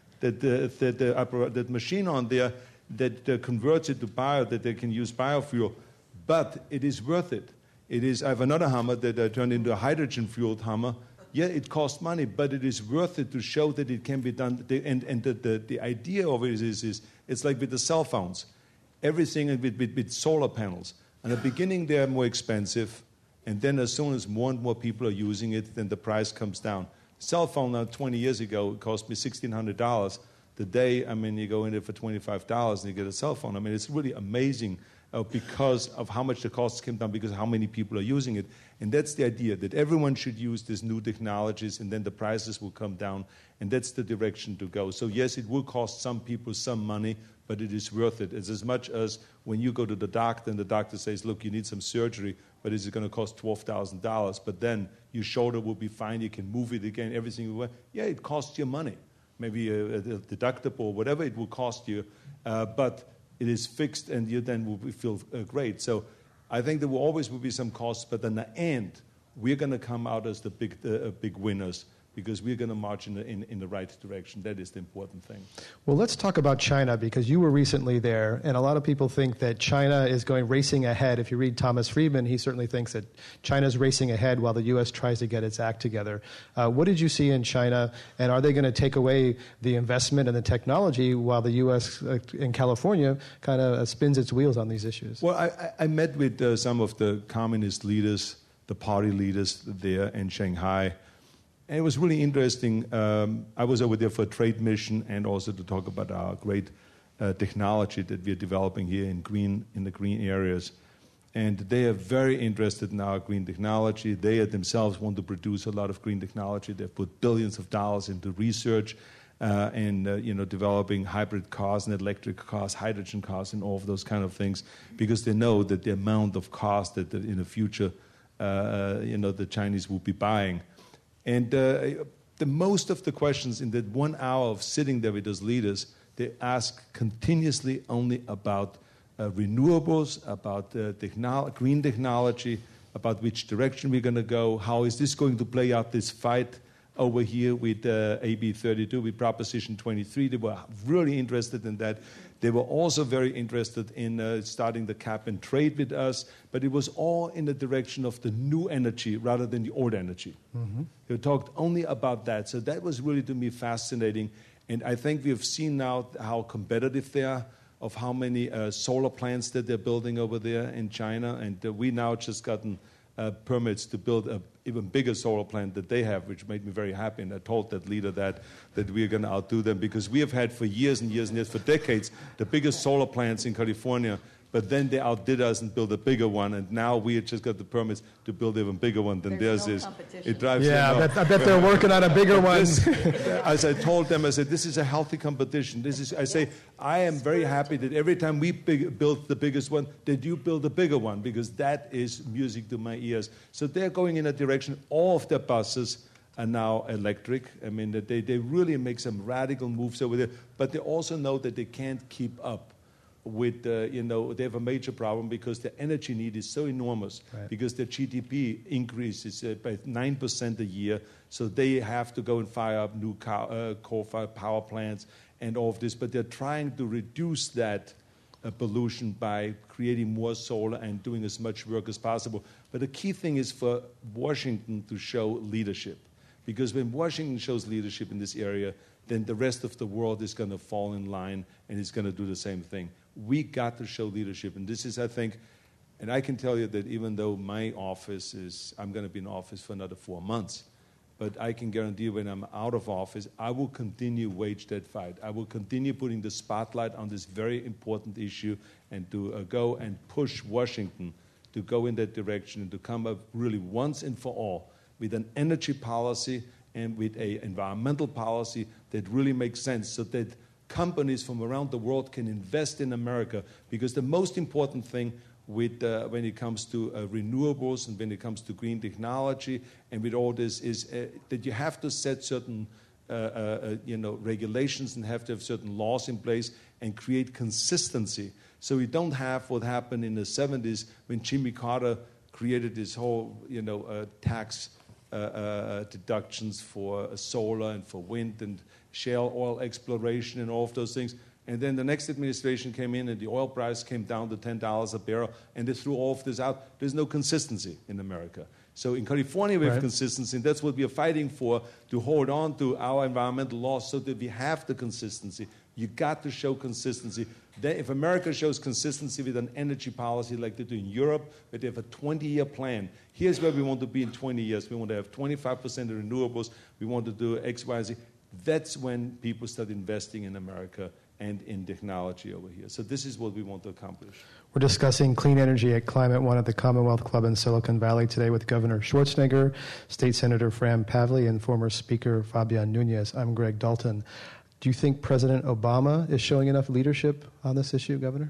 that machine on there that converts it to bio, that they can use biofuel. But it is worth it. I have another Hummer that I turned into a hydrogen-fueled Hummer. Yeah, it costs money, but it is worth it to show that it can be done. And the idea of it is it's like with the cell phones. Everything with solar panels. In the beginning, they're more expensive. And then as soon as more and more people are using it, then the price comes down. Cell phone now 20 years ago, it cost me $1,600. Today, you go in there for $25 and you get a cell phone. It's really amazing because of how much the costs came down, because of how many people are using it. And that's the idea, that everyone should use these new technologies and then the prices will come down. And that's the direction to go. So yes, it will cost some people some money, but it is worth it. It's as much as when you go to the doctor and the doctor says, look, you need some surgery, but is it going to cost $12,000? But then your shoulder will be fine, you can move it again, everything will. Yeah, it costs you money. Maybe a deductible or whatever it will cost you, but it is fixed and you then will feel great. So I think there will always be some costs, but in the end, we're going to come out as the big winners, because we're going to march in the right direction. That is the important thing. Well, let's talk about China, because you were recently there, and a lot of people think that China is racing ahead. If you read Thomas Friedman, he certainly thinks that China's racing ahead while the U.S. tries to get its act together. What did you see in China, and are they going to take away the investment and the technology while the U.S. in California kind of spins its wheels on these issues? Well, I met with some of the communist leaders, the party leaders there in Shanghai. And it was really interesting. I was over there for a trade mission and also to talk about our great technology that we're developing here in the green areas. And they are very interested in our green technology. They themselves want to produce a lot of green technology. They've put billions of dollars into research and developing hybrid cars and electric cars, hydrogen cars, and all of those kind of things, because they know that the amount of cars that in the future the Chinese will be buying. And the most of the questions in that 1 hour of sitting there with those leaders, they ask continuously only about renewables, about green technology, about which direction we're going to go, how is this going to play out, this fight over here with AB 32, with Proposition 23. They were really interested in that. They were also very interested in starting the cap and trade with us, but it was all in the direction of the new energy rather than the old energy. Mm-hmm. They talked only about that. So that was really, to me, fascinating. And I think we have seen now how competitive they are. of how many solar plants that they're building over there in China. And we now just gotten permits to build an even bigger solar plant that they have, which made me very happy. And I told that leader that we're going to outdo them, because we have had for years and years and years, for decades, the biggest solar plants in California. But then they outdid us and built a bigger one, and now we have just got the permits to build an even bigger one than theirs is. It drives them I bet they're working on a bigger one. As I told them, I said, this is a healthy competition. I am very happy that every time we build the biggest one, that you build a bigger one, because that is music to my ears. So they're going in a direction. All of their buses are now electric. I mean, that they really make some radical moves over there, but they also know that they can't keep up with, they have a major problem because the energy need is so enormous, right, because their GDP increases by 9% a year, so they have to go and fire up new coal-fired power plants and all of this, but they're trying to reduce that pollution by creating more solar and doing as much work as possible. But the key thing is for Washington to show leadership, because when Washington shows leadership in this area, then the rest of the world is going to fall in line and is going to do the same thing. We got to show leadership, and this is, I think, and I can tell you that even though my office I'm going to be in office for another 4 months, but I can guarantee when I'm out of office, I will continue wage that fight. I will continue putting the spotlight on this very important issue and to go and push Washington to go in that direction and to come up really once and for all with an energy policy and with an environmental policy that really makes sense, so that companies from around the world can invest in America. Because the most important thing when it comes to renewables and when it comes to green technology and with all this is that you have to set certain regulations and have to have certain laws in place and create consistency. So we don't have what happened in the 70s when Jimmy Carter created this whole tax deductions for solar and for wind and shale oil exploration and all of those things. And then the next administration came in and the oil price came down to $10 a barrel, and they threw all of this out. There's no consistency in America. So in California we have consistency, and that's what we are fighting for, to hold on to our environmental laws so that we have the consistency. You got to show consistency. Then if America shows consistency with an energy policy like they do in Europe, where they have a 20-year plan, here's where we want to be in 20 years. We want to have 25% of renewables. We want to do X, Y, Z. That's when people start investing in America and in technology over here. So this is what we want to accomplish. We're discussing clean energy at Climate One at the Commonwealth Club in Silicon Valley today with Governor Schwarzenegger, State Senator Fran Pavley, and former Speaker Fabian Nunez. I'm Greg Dalton. Do you think President Obama is showing enough leadership on this issue, Governor?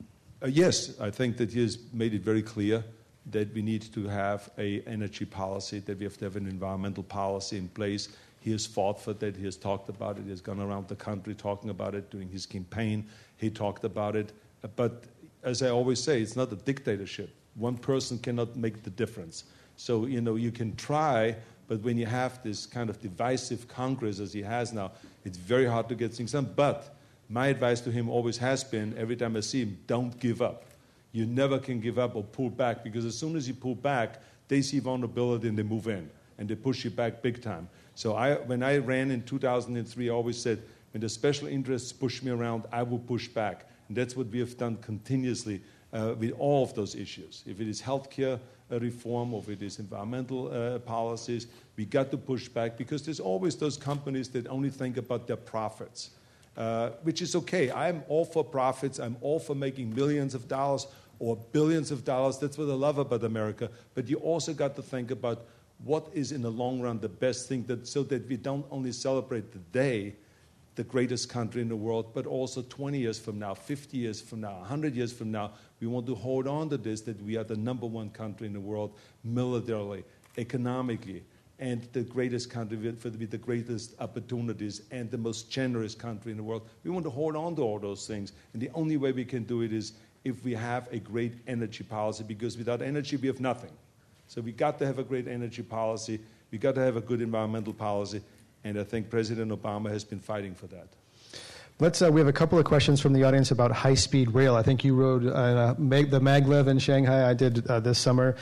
Yes, I think that he has made it very clear that we need to have an energy policy, that we have to have an environmental policy in place. He has fought for that. He has talked about it. He has gone around the country talking about it, during his campaign. He talked about it. But as I always say, it's not a dictatorship. One person cannot make the difference. So, you can try, but when you have this kind of divisive Congress as he has now, it's very hard to get things done. But my advice to him always has been, every time I see him, don't give up. You never can give up or pull back, because as soon as you pull back, they see vulnerability and they move in, and they push you back big time. So when I ran in 2003, I always said, when the special interests push me around, I will push back. And that's what we have done continuously with all of those issues. If it is healthcare reform or if it is environmental policies, we got to push back, because there's always those companies that only think about their profits, which is okay. I'm all for profits. I'm all for making millions of dollars or billions of dollars. That's what I love about America. But you also got to think about what is in the long run the best thing, so that we don't only celebrate today, the greatest country in the world, but also 20 years from now, 50 years from now, 100 years from now, we want to hold on to this, that we are the number one country in the world, militarily, economically, and the greatest country with the greatest opportunities, and the most generous country in the world. We want to hold on to all those things, and the only way we can do it is if we have a great energy policy, because without energy we have nothing. So we got to have a great energy policy. We got to have a good environmental policy. And I think President Obama has been fighting for that. We have a couple of questions from the audience about high-speed rail. I think you rode the maglev in Shanghai. I did this summer.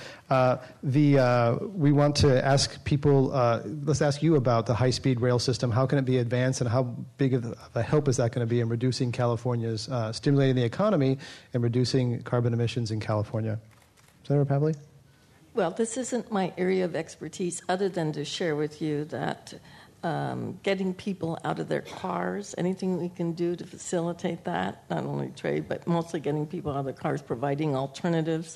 We want to ask people, let's ask you about the high-speed rail system. How can it be advanced, and how big of a help is that going to be in reducing California's, stimulating the economy and reducing carbon emissions in California? Senator Pavley? Well, this isn't my area of expertise other than to share with you that getting people out of their cars, anything we can do to facilitate that, not only trade, but mostly getting people out of their cars, providing alternatives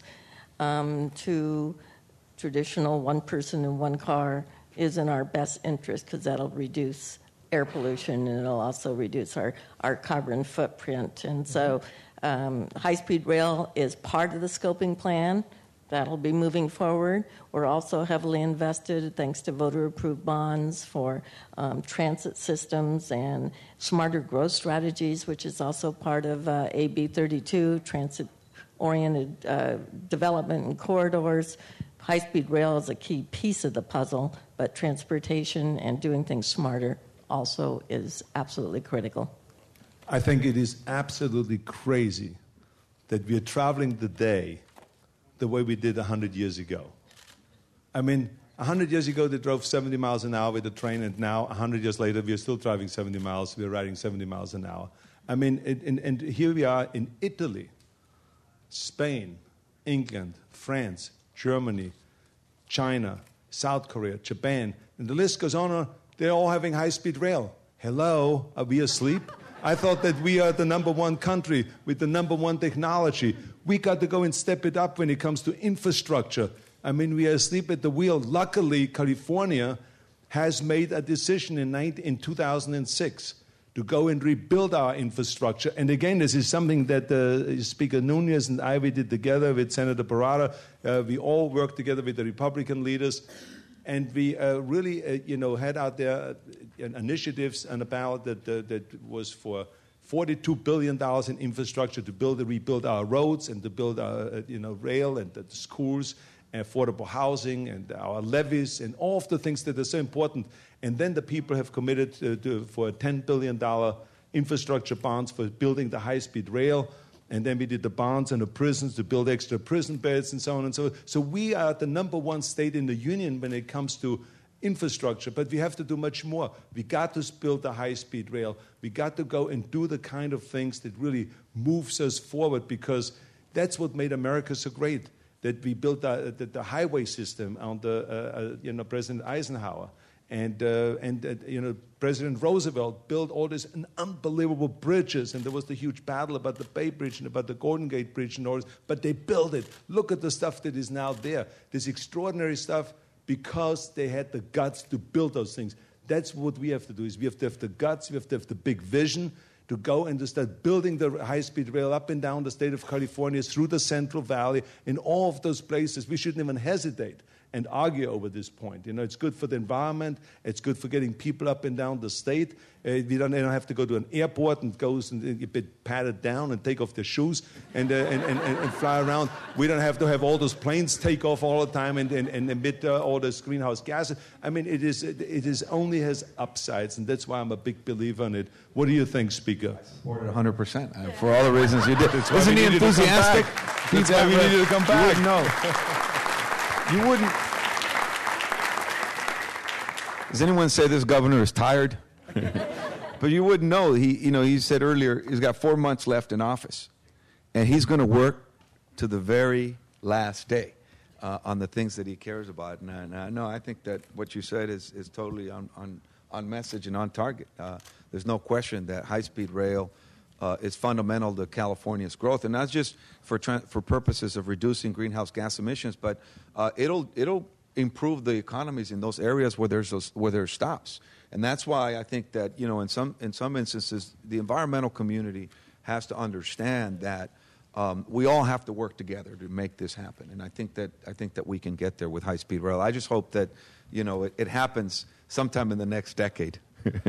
to traditional one person in one car is in our best interest, because that'll reduce air pollution and it'll also reduce our carbon footprint. And so high-speed rail is part of the scoping plan. That'll be moving forward. We're also heavily invested, thanks to voter-approved bonds, for transit systems and smarter growth strategies, which is also part of AB 32, transit-oriented development and corridors. High-speed rail is a key piece of the puzzle, but transportation and doing things smarter also is absolutely critical. I think it is absolutely crazy that we are traveling today the way we did 100 years ago. I mean, 100 years ago, they drove 70 miles an hour with the train, and now, 100 years later, we are still driving 70 miles. We are riding 70 miles an hour. I mean, and here we are in Italy, Spain, England, France, Germany, China, South Korea, Japan, and the list goes on. They're all having high-speed rail. Hello, are we asleep? I thought that we are the number one country with the number one technology. We got to go and step it up when it comes to infrastructure. I mean, we are asleep at the wheel. Luckily, California has made a decision in 2006 to go and rebuild our infrastructure. And again, this is something that Speaker Nunes and I, we did together with Senator Parada. We all worked together with the Republican leaders. And we really, had out there initiatives and about that was for $42 billion in infrastructure to rebuild our roads and to build our, rail and the schools, and affordable housing and our levees and all of the things that are so important. And then the people have committed for $10 billion infrastructure bonds for building the high-speed rail. And then we did the bonds and the prisons to build extra prison beds and so on and so on. So we are the number one state in the union when it comes to infrastructure, but we have to do much more. We got to build the high-speed rail. We got to go and do the kind of things that really moves us forward, because that's what made America so great, that we built the highway system under President Eisenhower. And President Roosevelt built all these unbelievable bridges, and there was the huge battle about the Bay Bridge and about the Golden Gate Bridge and all this, but they built it. Look at the stuff that is now there. This extraordinary stuff, because they had the guts to build those things. That's what we have to do, is we have to have the guts, we have to have the big vision to go and to start building the high-speed rail up and down the state of California, through the Central Valley, in all of those places. We shouldn't even hesitate and argue over this point. It's good for the environment. It's good for getting people up and down the state. They don't have to go to an airport and go and get patted down and take off their shoes and fly around. We don't have to have all those planes take off all the time and emit all those greenhouse gases. I mean, it is only has upsides, and that's why I'm a big believer in it. What do you think, Speaker? I support it 100%. For all the reasons you did. Isn't he enthusiastic? That's why we needed to come back. You wouldn't. Does anyone say this governor is tired? But you wouldn't know. He said earlier he's got 4 months left in office, and he's going to work to the very last day on the things that he cares about. And I think that what you said is totally on message and on target. There's no question that high-speed rail is fundamental to California's growth, and not just for purposes of reducing greenhouse gas emissions, but it'll improve the economies in those areas where there's stops. And that's why I think that in some instances the environmental community has to understand that we all have to work together to make this happen. And I think that we can get there with high-speed rail. I just hope that it happens sometime in the next decade.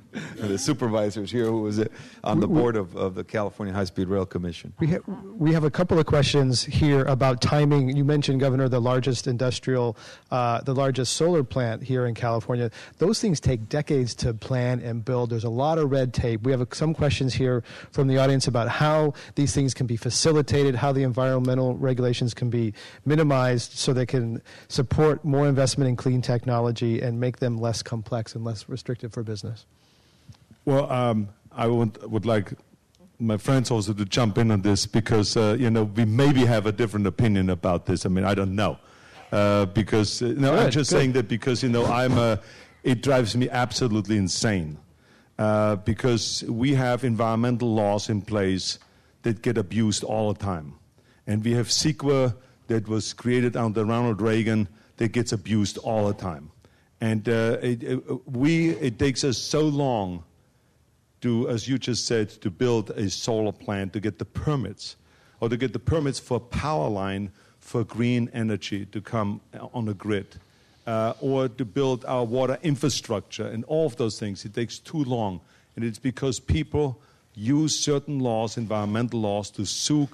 the supervisors here who was on the board of the California High-Speed Rail Commission. We have a couple of questions here about timing. You mentioned, Governor, the largest solar plant here in California. Those things take decades to plan and build. There's a lot of red tape. We have some questions here from the audience about how these things can be facilitated, how the environmental regulations can be minimized so they can support more investment in clean technology and make them less complex and less restrictive for business. Well, I would like my friends also to jump in on this because, we maybe have a different opinion about this. I mean, I don't know. I'm just saying that because, it drives me absolutely insane because we have environmental laws in place that get abused all the time. And we have CEQA that was created under Ronald Reagan that gets abused all the time. And it takes us so long to, as you just said, to build a solar plant, to get the permits, or to get the permits for a power line for green energy to come on a grid, or to build our water infrastructure, and all of those things. It takes too long. And it's because people use certain laws, environmental laws, to sue,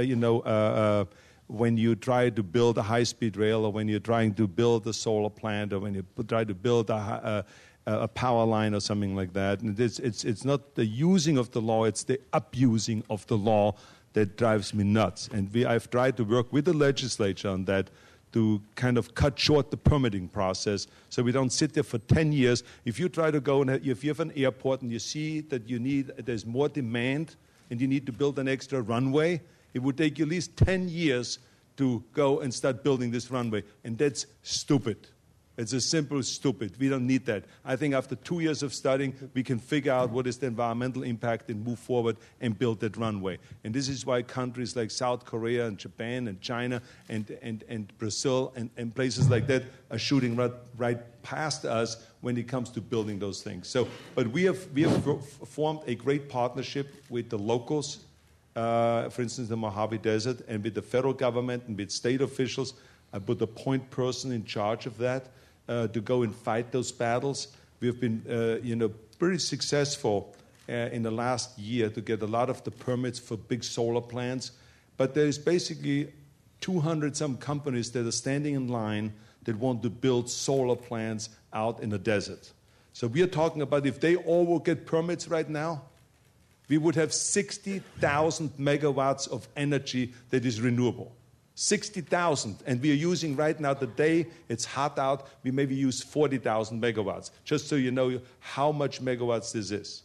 when you try to build a high-speed rail, or when you're trying to build a solar plant, or when you try to build a power line or something like that. And it's not the using of the law, it's the abusing of the law that drives me nuts. And I've tried to work with the legislature on that to kind of cut short the permitting process so we don't sit there for 10 years. If you try to go and if you have an airport and you see that there's more demand and you need to build an extra runway, it would take you at least 10 years to go and start building this runway. And that's stupid. It's a simple stupid. We don't need that. I think after 2 years of studying, we can figure out what is the environmental impact and move forward and build that runway. And this is why countries like South Korea and Japan and China and Brazil and places like that are shooting right past us when it comes to building those things. But we have formed a great partnership with the locals, for instance, the Mojave Desert, and with the federal government and with state officials. I put a point person in charge of that. To go and fight those battles. We have been, pretty successful in the last year to get a lot of the permits for big solar plants. But there's basically 200-some companies that are standing in line that want to build solar plants out in the desert. So we are talking about if they all will get permits right now, we would have 60,000 megawatts of energy that is renewable. 60,000, and we are using right now, the day it's hot out, we maybe use 40,000 megawatts, just so you know how much megawatts this is.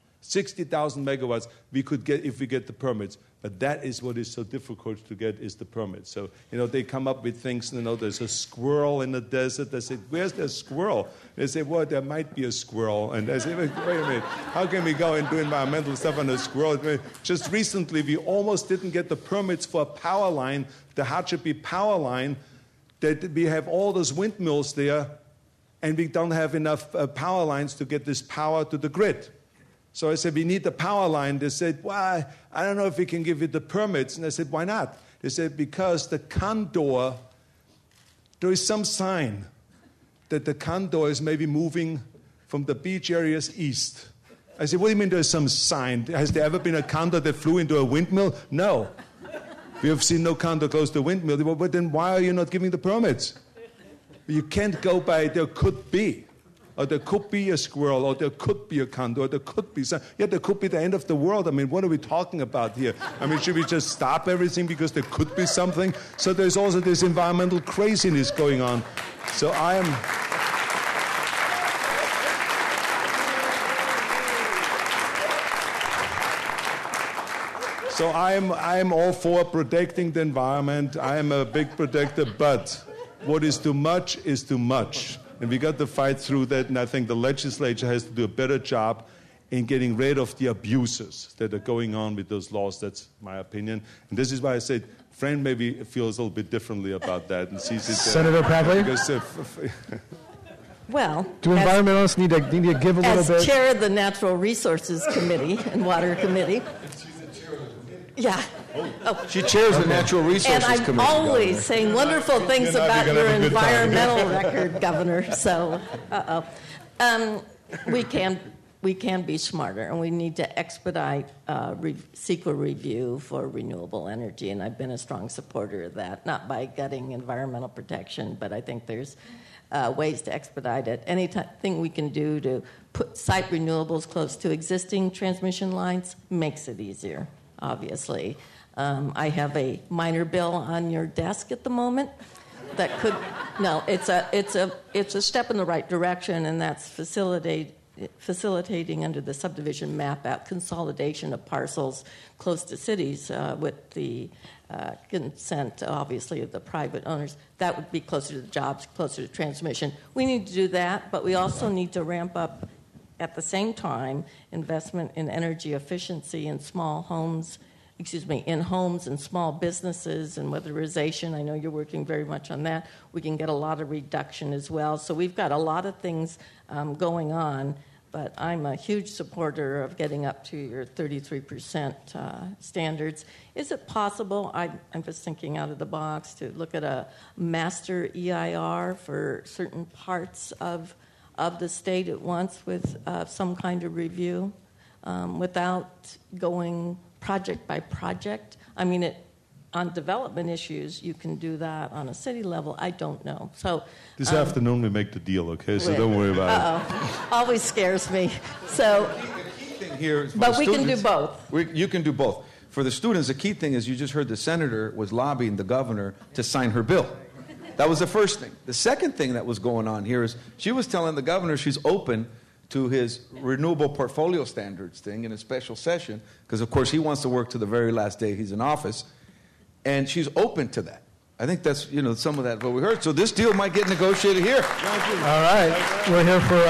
60,000 megawatts we could get if we get the permits, but that is what is so difficult to get is the permits. So, they come up with things, there's a squirrel in the desert. They say, where's the squirrel? They say, well, there might be a squirrel. And I say, wait a minute, how can we go and do environmental stuff on a squirrel? Just recently, we almost didn't get the permits for a power line, the Hatchapi power line, that we have all those windmills there, and we don't have enough power lines to get this power to the grid. So I said, we need the power line. They said, well, I don't know if we can give you the permits. And I said, why not? They said, because the condor, there is some sign that the condor is maybe moving from the beach areas east. I said, what do you mean there's some sign? Has there ever been a condor that flew into a windmill? No. We have seen no condor close to a windmill. But then why are you not giving the permits? You can't go by there could be. Or there could be a squirrel, or there could be a condor, or there could be some. Yeah, there could be the end of the world. I mean, what are we talking about here? I mean, should we just stop everything because there could be something? So there's also this environmental craziness going on. So I am all for protecting the environment. I am a big protector, but what is too much is too much. And we got to fight through that, and I think the legislature has to do a better job in getting rid of the abuses that are going on with those laws. That's my opinion. And this is why I said, Fran maybe feels a little bit differently about that and sees it. Senator Pradley? Well, do environmentalists need to give a little bit? As chair of the Natural Resources Committee and Water Committee. Yeah. Oh. She chairs the Natural Resources Committee. And I'm always saying wonderful things about your environmental record, Governor. So, we can we can be smarter, and we need to expedite CEQA review for renewable energy, and I've been a strong supporter of that, not by gutting environmental protection, but I think there's ways to expedite it. Anything we can do to site renewables close to existing transmission lines makes it easier, obviously. I have a minor bill on your desk at the moment that could... No, it's a step in the right direction, and that's facilitating under the subdivision map out consolidation of parcels close to cities with the consent, obviously, of the private owners. That would be closer to the jobs, closer to transmission. We need to do that, but we also need to ramp up, at the same time, investment in energy efficiency in in homes and small businesses and weatherization. I know you're working very much on that. We can get a lot of reduction as well. So we've got a lot of things going on, but I'm a huge supporter of getting up to your 33% standards. Is it possible, I'm just thinking out of the box, to look at a master EIR for certain parts of the state at once with some kind of review without going project by project? I mean, on development issues, you can do that. On a city level, I don't know. So this afternoon we make the deal, okay? So don't worry about it. Always scares me. So, the key thing here is but we can do both. You can do both. For the students, the key thing is you just heard the senator was lobbying the governor to sign her bill. That was the first thing. The second thing that was going on here is she was telling the governor she's open to his renewable portfolio standards thing in a special session, because, of course, he wants to work to the very last day he's in office, and she's open to that. I think that's, some of that what we heard. So this deal might get negotiated here. All right. We're here for...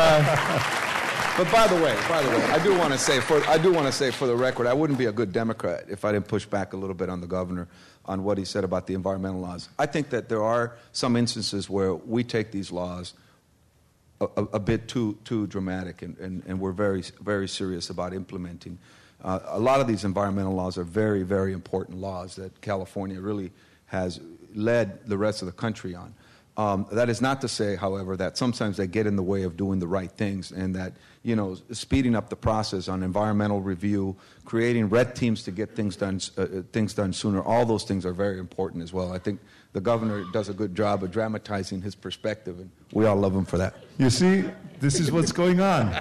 But by the way, I do want to say for the record, I wouldn't be a good Democrat if I didn't push back a little bit on the governor on what he said about the environmental laws. I think that there are some instances where we take these laws a bit too dramatic, and we're very, very serious about implementing. A lot of these environmental laws are very, very important laws that California really has led the rest of the country on. That is not to say, however, that sometimes they get in the way of doing the right things, and that, speeding up the process on environmental review, creating red teams to get things done sooner, all those things are very important as well. I think the governor does a good job of dramatizing his perspective, and we all love him for that. You see, this is what's going on.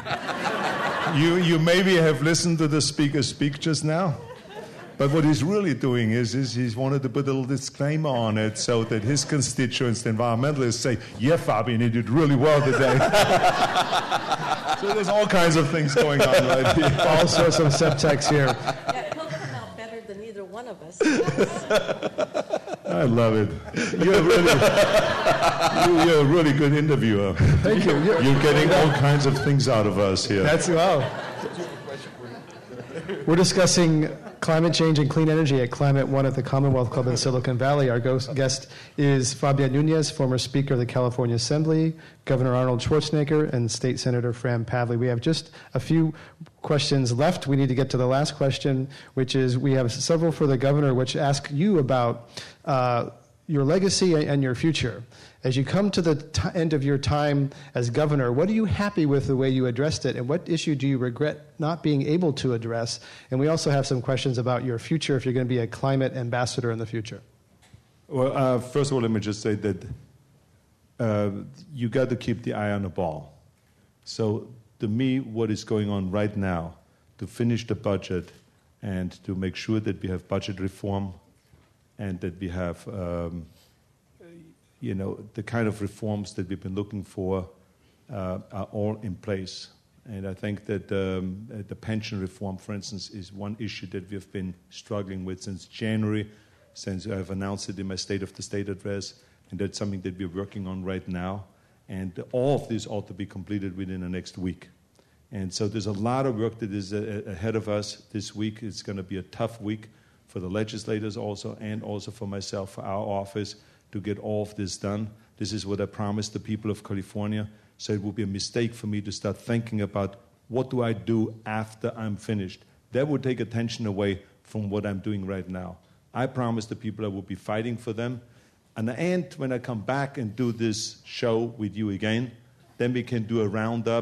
You maybe have listened to the speaker speak just now, but what he's really doing is he's wanted to put a little disclaimer on it so that his constituents, the environmentalists, say, yeah, Fabian, you did really well today. So there's all kinds of things going on right here. All sorts of subtext here. Yeah, he'll come out better than either one of us. I love it. You're a really good interviewer. Thank you. You're getting all kinds of things out of us here. We're discussing climate change and clean energy at Climate One at the Commonwealth Club in Silicon Valley. Our guest is Fabian Nunez, former Speaker of the California Assembly, Governor Arnold Schwarzenegger, and State Senator Fran Pavley. We have just a few questions left. We need to get to the last question, which is we have several for the governor, which ask you about your legacy and your future. As you come to the end of your time as governor, what are you happy with the way you addressed it, and what issue do you regret not being able to address? And we also have some questions about your future, if you're going to be a climate ambassador in the future. Well, first of all, let me just say that you got to keep the eye on the ball. So to me, what is going on right now to finish the budget and to make sure that we have budget reform and that we have the kind of reforms that we've been looking for are all in place. And I think that the pension reform, for instance, is one issue that we've been struggling with since January, since I've announced it in my State of the State address, and that's something that we're working on right now. And all of this ought to be completed within the next week. And so there's a lot of work that is ahead of us this week. It's going to be a tough week for the legislators also, and also for myself, for our office, to get all of this done. This is what I promised the people of California. So it would be a mistake for me to start thinking about what do I do after I'm finished. That would take attention away from what I'm doing right now. I promised the people I would be fighting for them. And the end, when I come back and do this show with you again, then we can do a roundup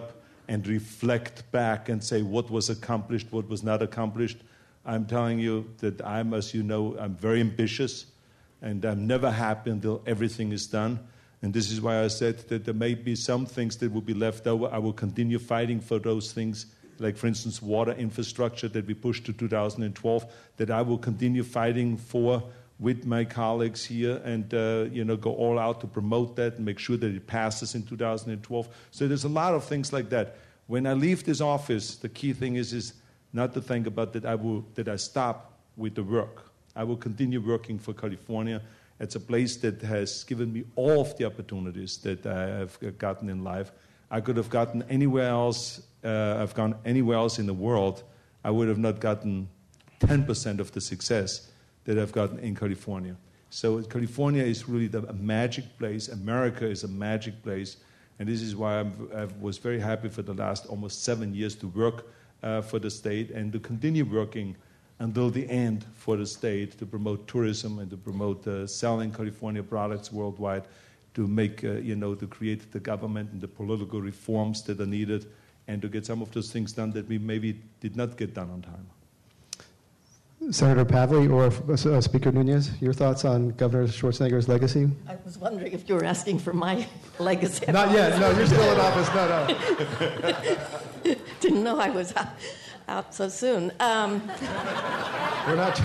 and reflect back and say what was accomplished, what was not accomplished. I'm telling you that as you know, I'm very ambitious, and I'm never happy until everything is done. And this is why I said that there may be some things that will be left over. I will continue fighting for those things, like, for instance, water infrastructure that we pushed to 2012, that I will continue fighting for with my colleagues here and go all out to promote that and make sure that it passes in 2012. So there's a lot of things like that. When I leave this office, the key thing is not to think about that I stop with the work. I will continue working for California. It's a place that has given me all of the opportunities that I have gotten in life. I could have gotten anywhere else. I've gone anywhere else in the world. I would have not gotten 10% of the success that I've gotten in California. So California is really a magic place. America is a magic place. And this is why I was very happy for the last almost 7 years to work for the state and to continue working until the end for the state to promote tourism and to promote selling California products worldwide, to make, to create the government and the political reforms that are needed, and to get some of those things done that we maybe did not get done on time. Senator Pavley or Speaker Nunes, your thoughts on Governor Schwarzenegger's legacy? I was wondering if you were asking for my legacy. Not yet. No, you're still in office. No. Didn't know I was out so soon. We're not.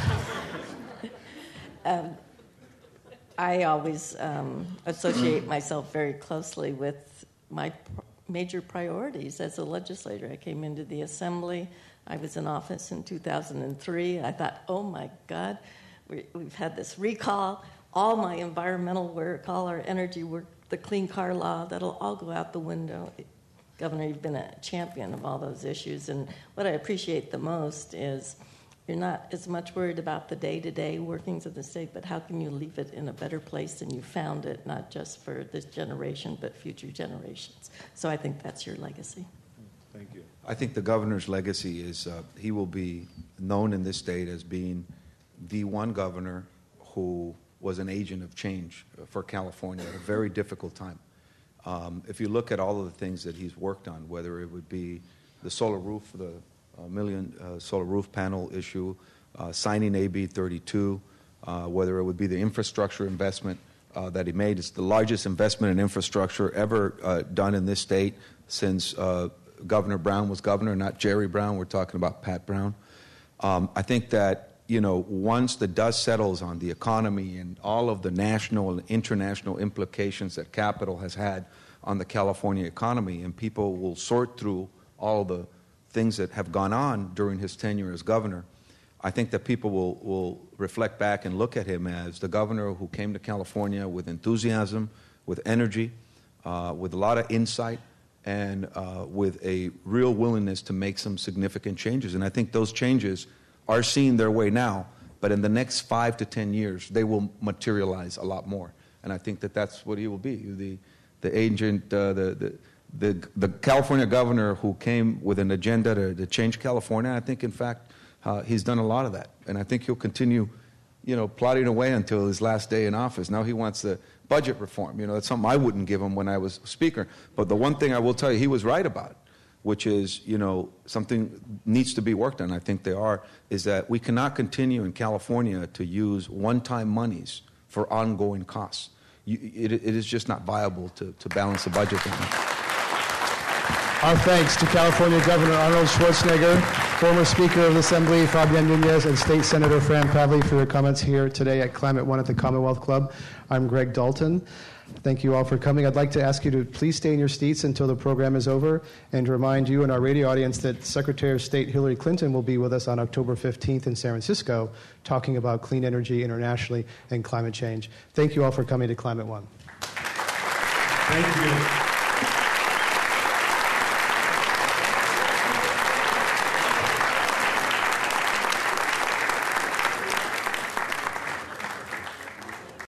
I always associate myself very closely with my major priorities as a legislator. I came into the Assembly. I was in office in 2003. I thought, oh my God, we've had this recall, all my environmental work, all our energy work, the Clean Car Law, that'll all go out the window. Governor, you've been a champion of all those issues, and what I appreciate the most is you're not as much worried about the day-to-day workings of the state, but how can you leave it in a better place than you found it, not just for this generation, but future generations. So I think that's your legacy. Thank you. I think the governor's legacy is he will be known in this state as being the one governor who was an agent of change for California at a very difficult time. If you look at all of the things that he's worked on, whether it would be the solar roof, the million solar roof panel issue, signing AB 32, whether it would be the infrastructure investment that he made. It's the largest investment in infrastructure ever done in this state since Governor Brown was governor, not Jerry Brown. We're talking about Pat Brown. I think that, once the dust settles on the economy and all of the national and international implications that capital has had on the California economy, and people will sort through all the things that have gone on during his tenure as governor, I think that people will reflect back and look at him as the governor who came to California with enthusiasm, with energy, with a lot of insight, and with a real willingness to make some significant changes. And I think those changes are seeing their way now, but in the next 5 to 10 years, they will materialize a lot more. And I think that that's what he will be, the agent, the California governor who came with an agenda to change California. I think, in fact, he's done a lot of that. And I think he'll continue, plodding away until his last day in office. Now he wants the budget reform. That's something I wouldn't give him when I was speaker. But the one thing I will tell you he was right about, which is, something needs to be worked on, I think they are, is that we cannot continue in California to use one-time monies for ongoing costs. It is just not viable to balance the budget. Our thanks to California Governor Arnold Schwarzenegger, former Speaker of the Assembly Fabian Nunes, and State Senator Fran Pavley for your comments here today at Climate One at the Commonwealth Club. I'm Greg Dalton. Thank you all for coming. I'd like to ask you to please stay in your seats until the program is over, and to remind you and our radio audience that Secretary of State Hillary Clinton will be with us on October 15th in San Francisco talking about clean energy internationally and climate change. Thank you all for coming to Climate One. Thank you.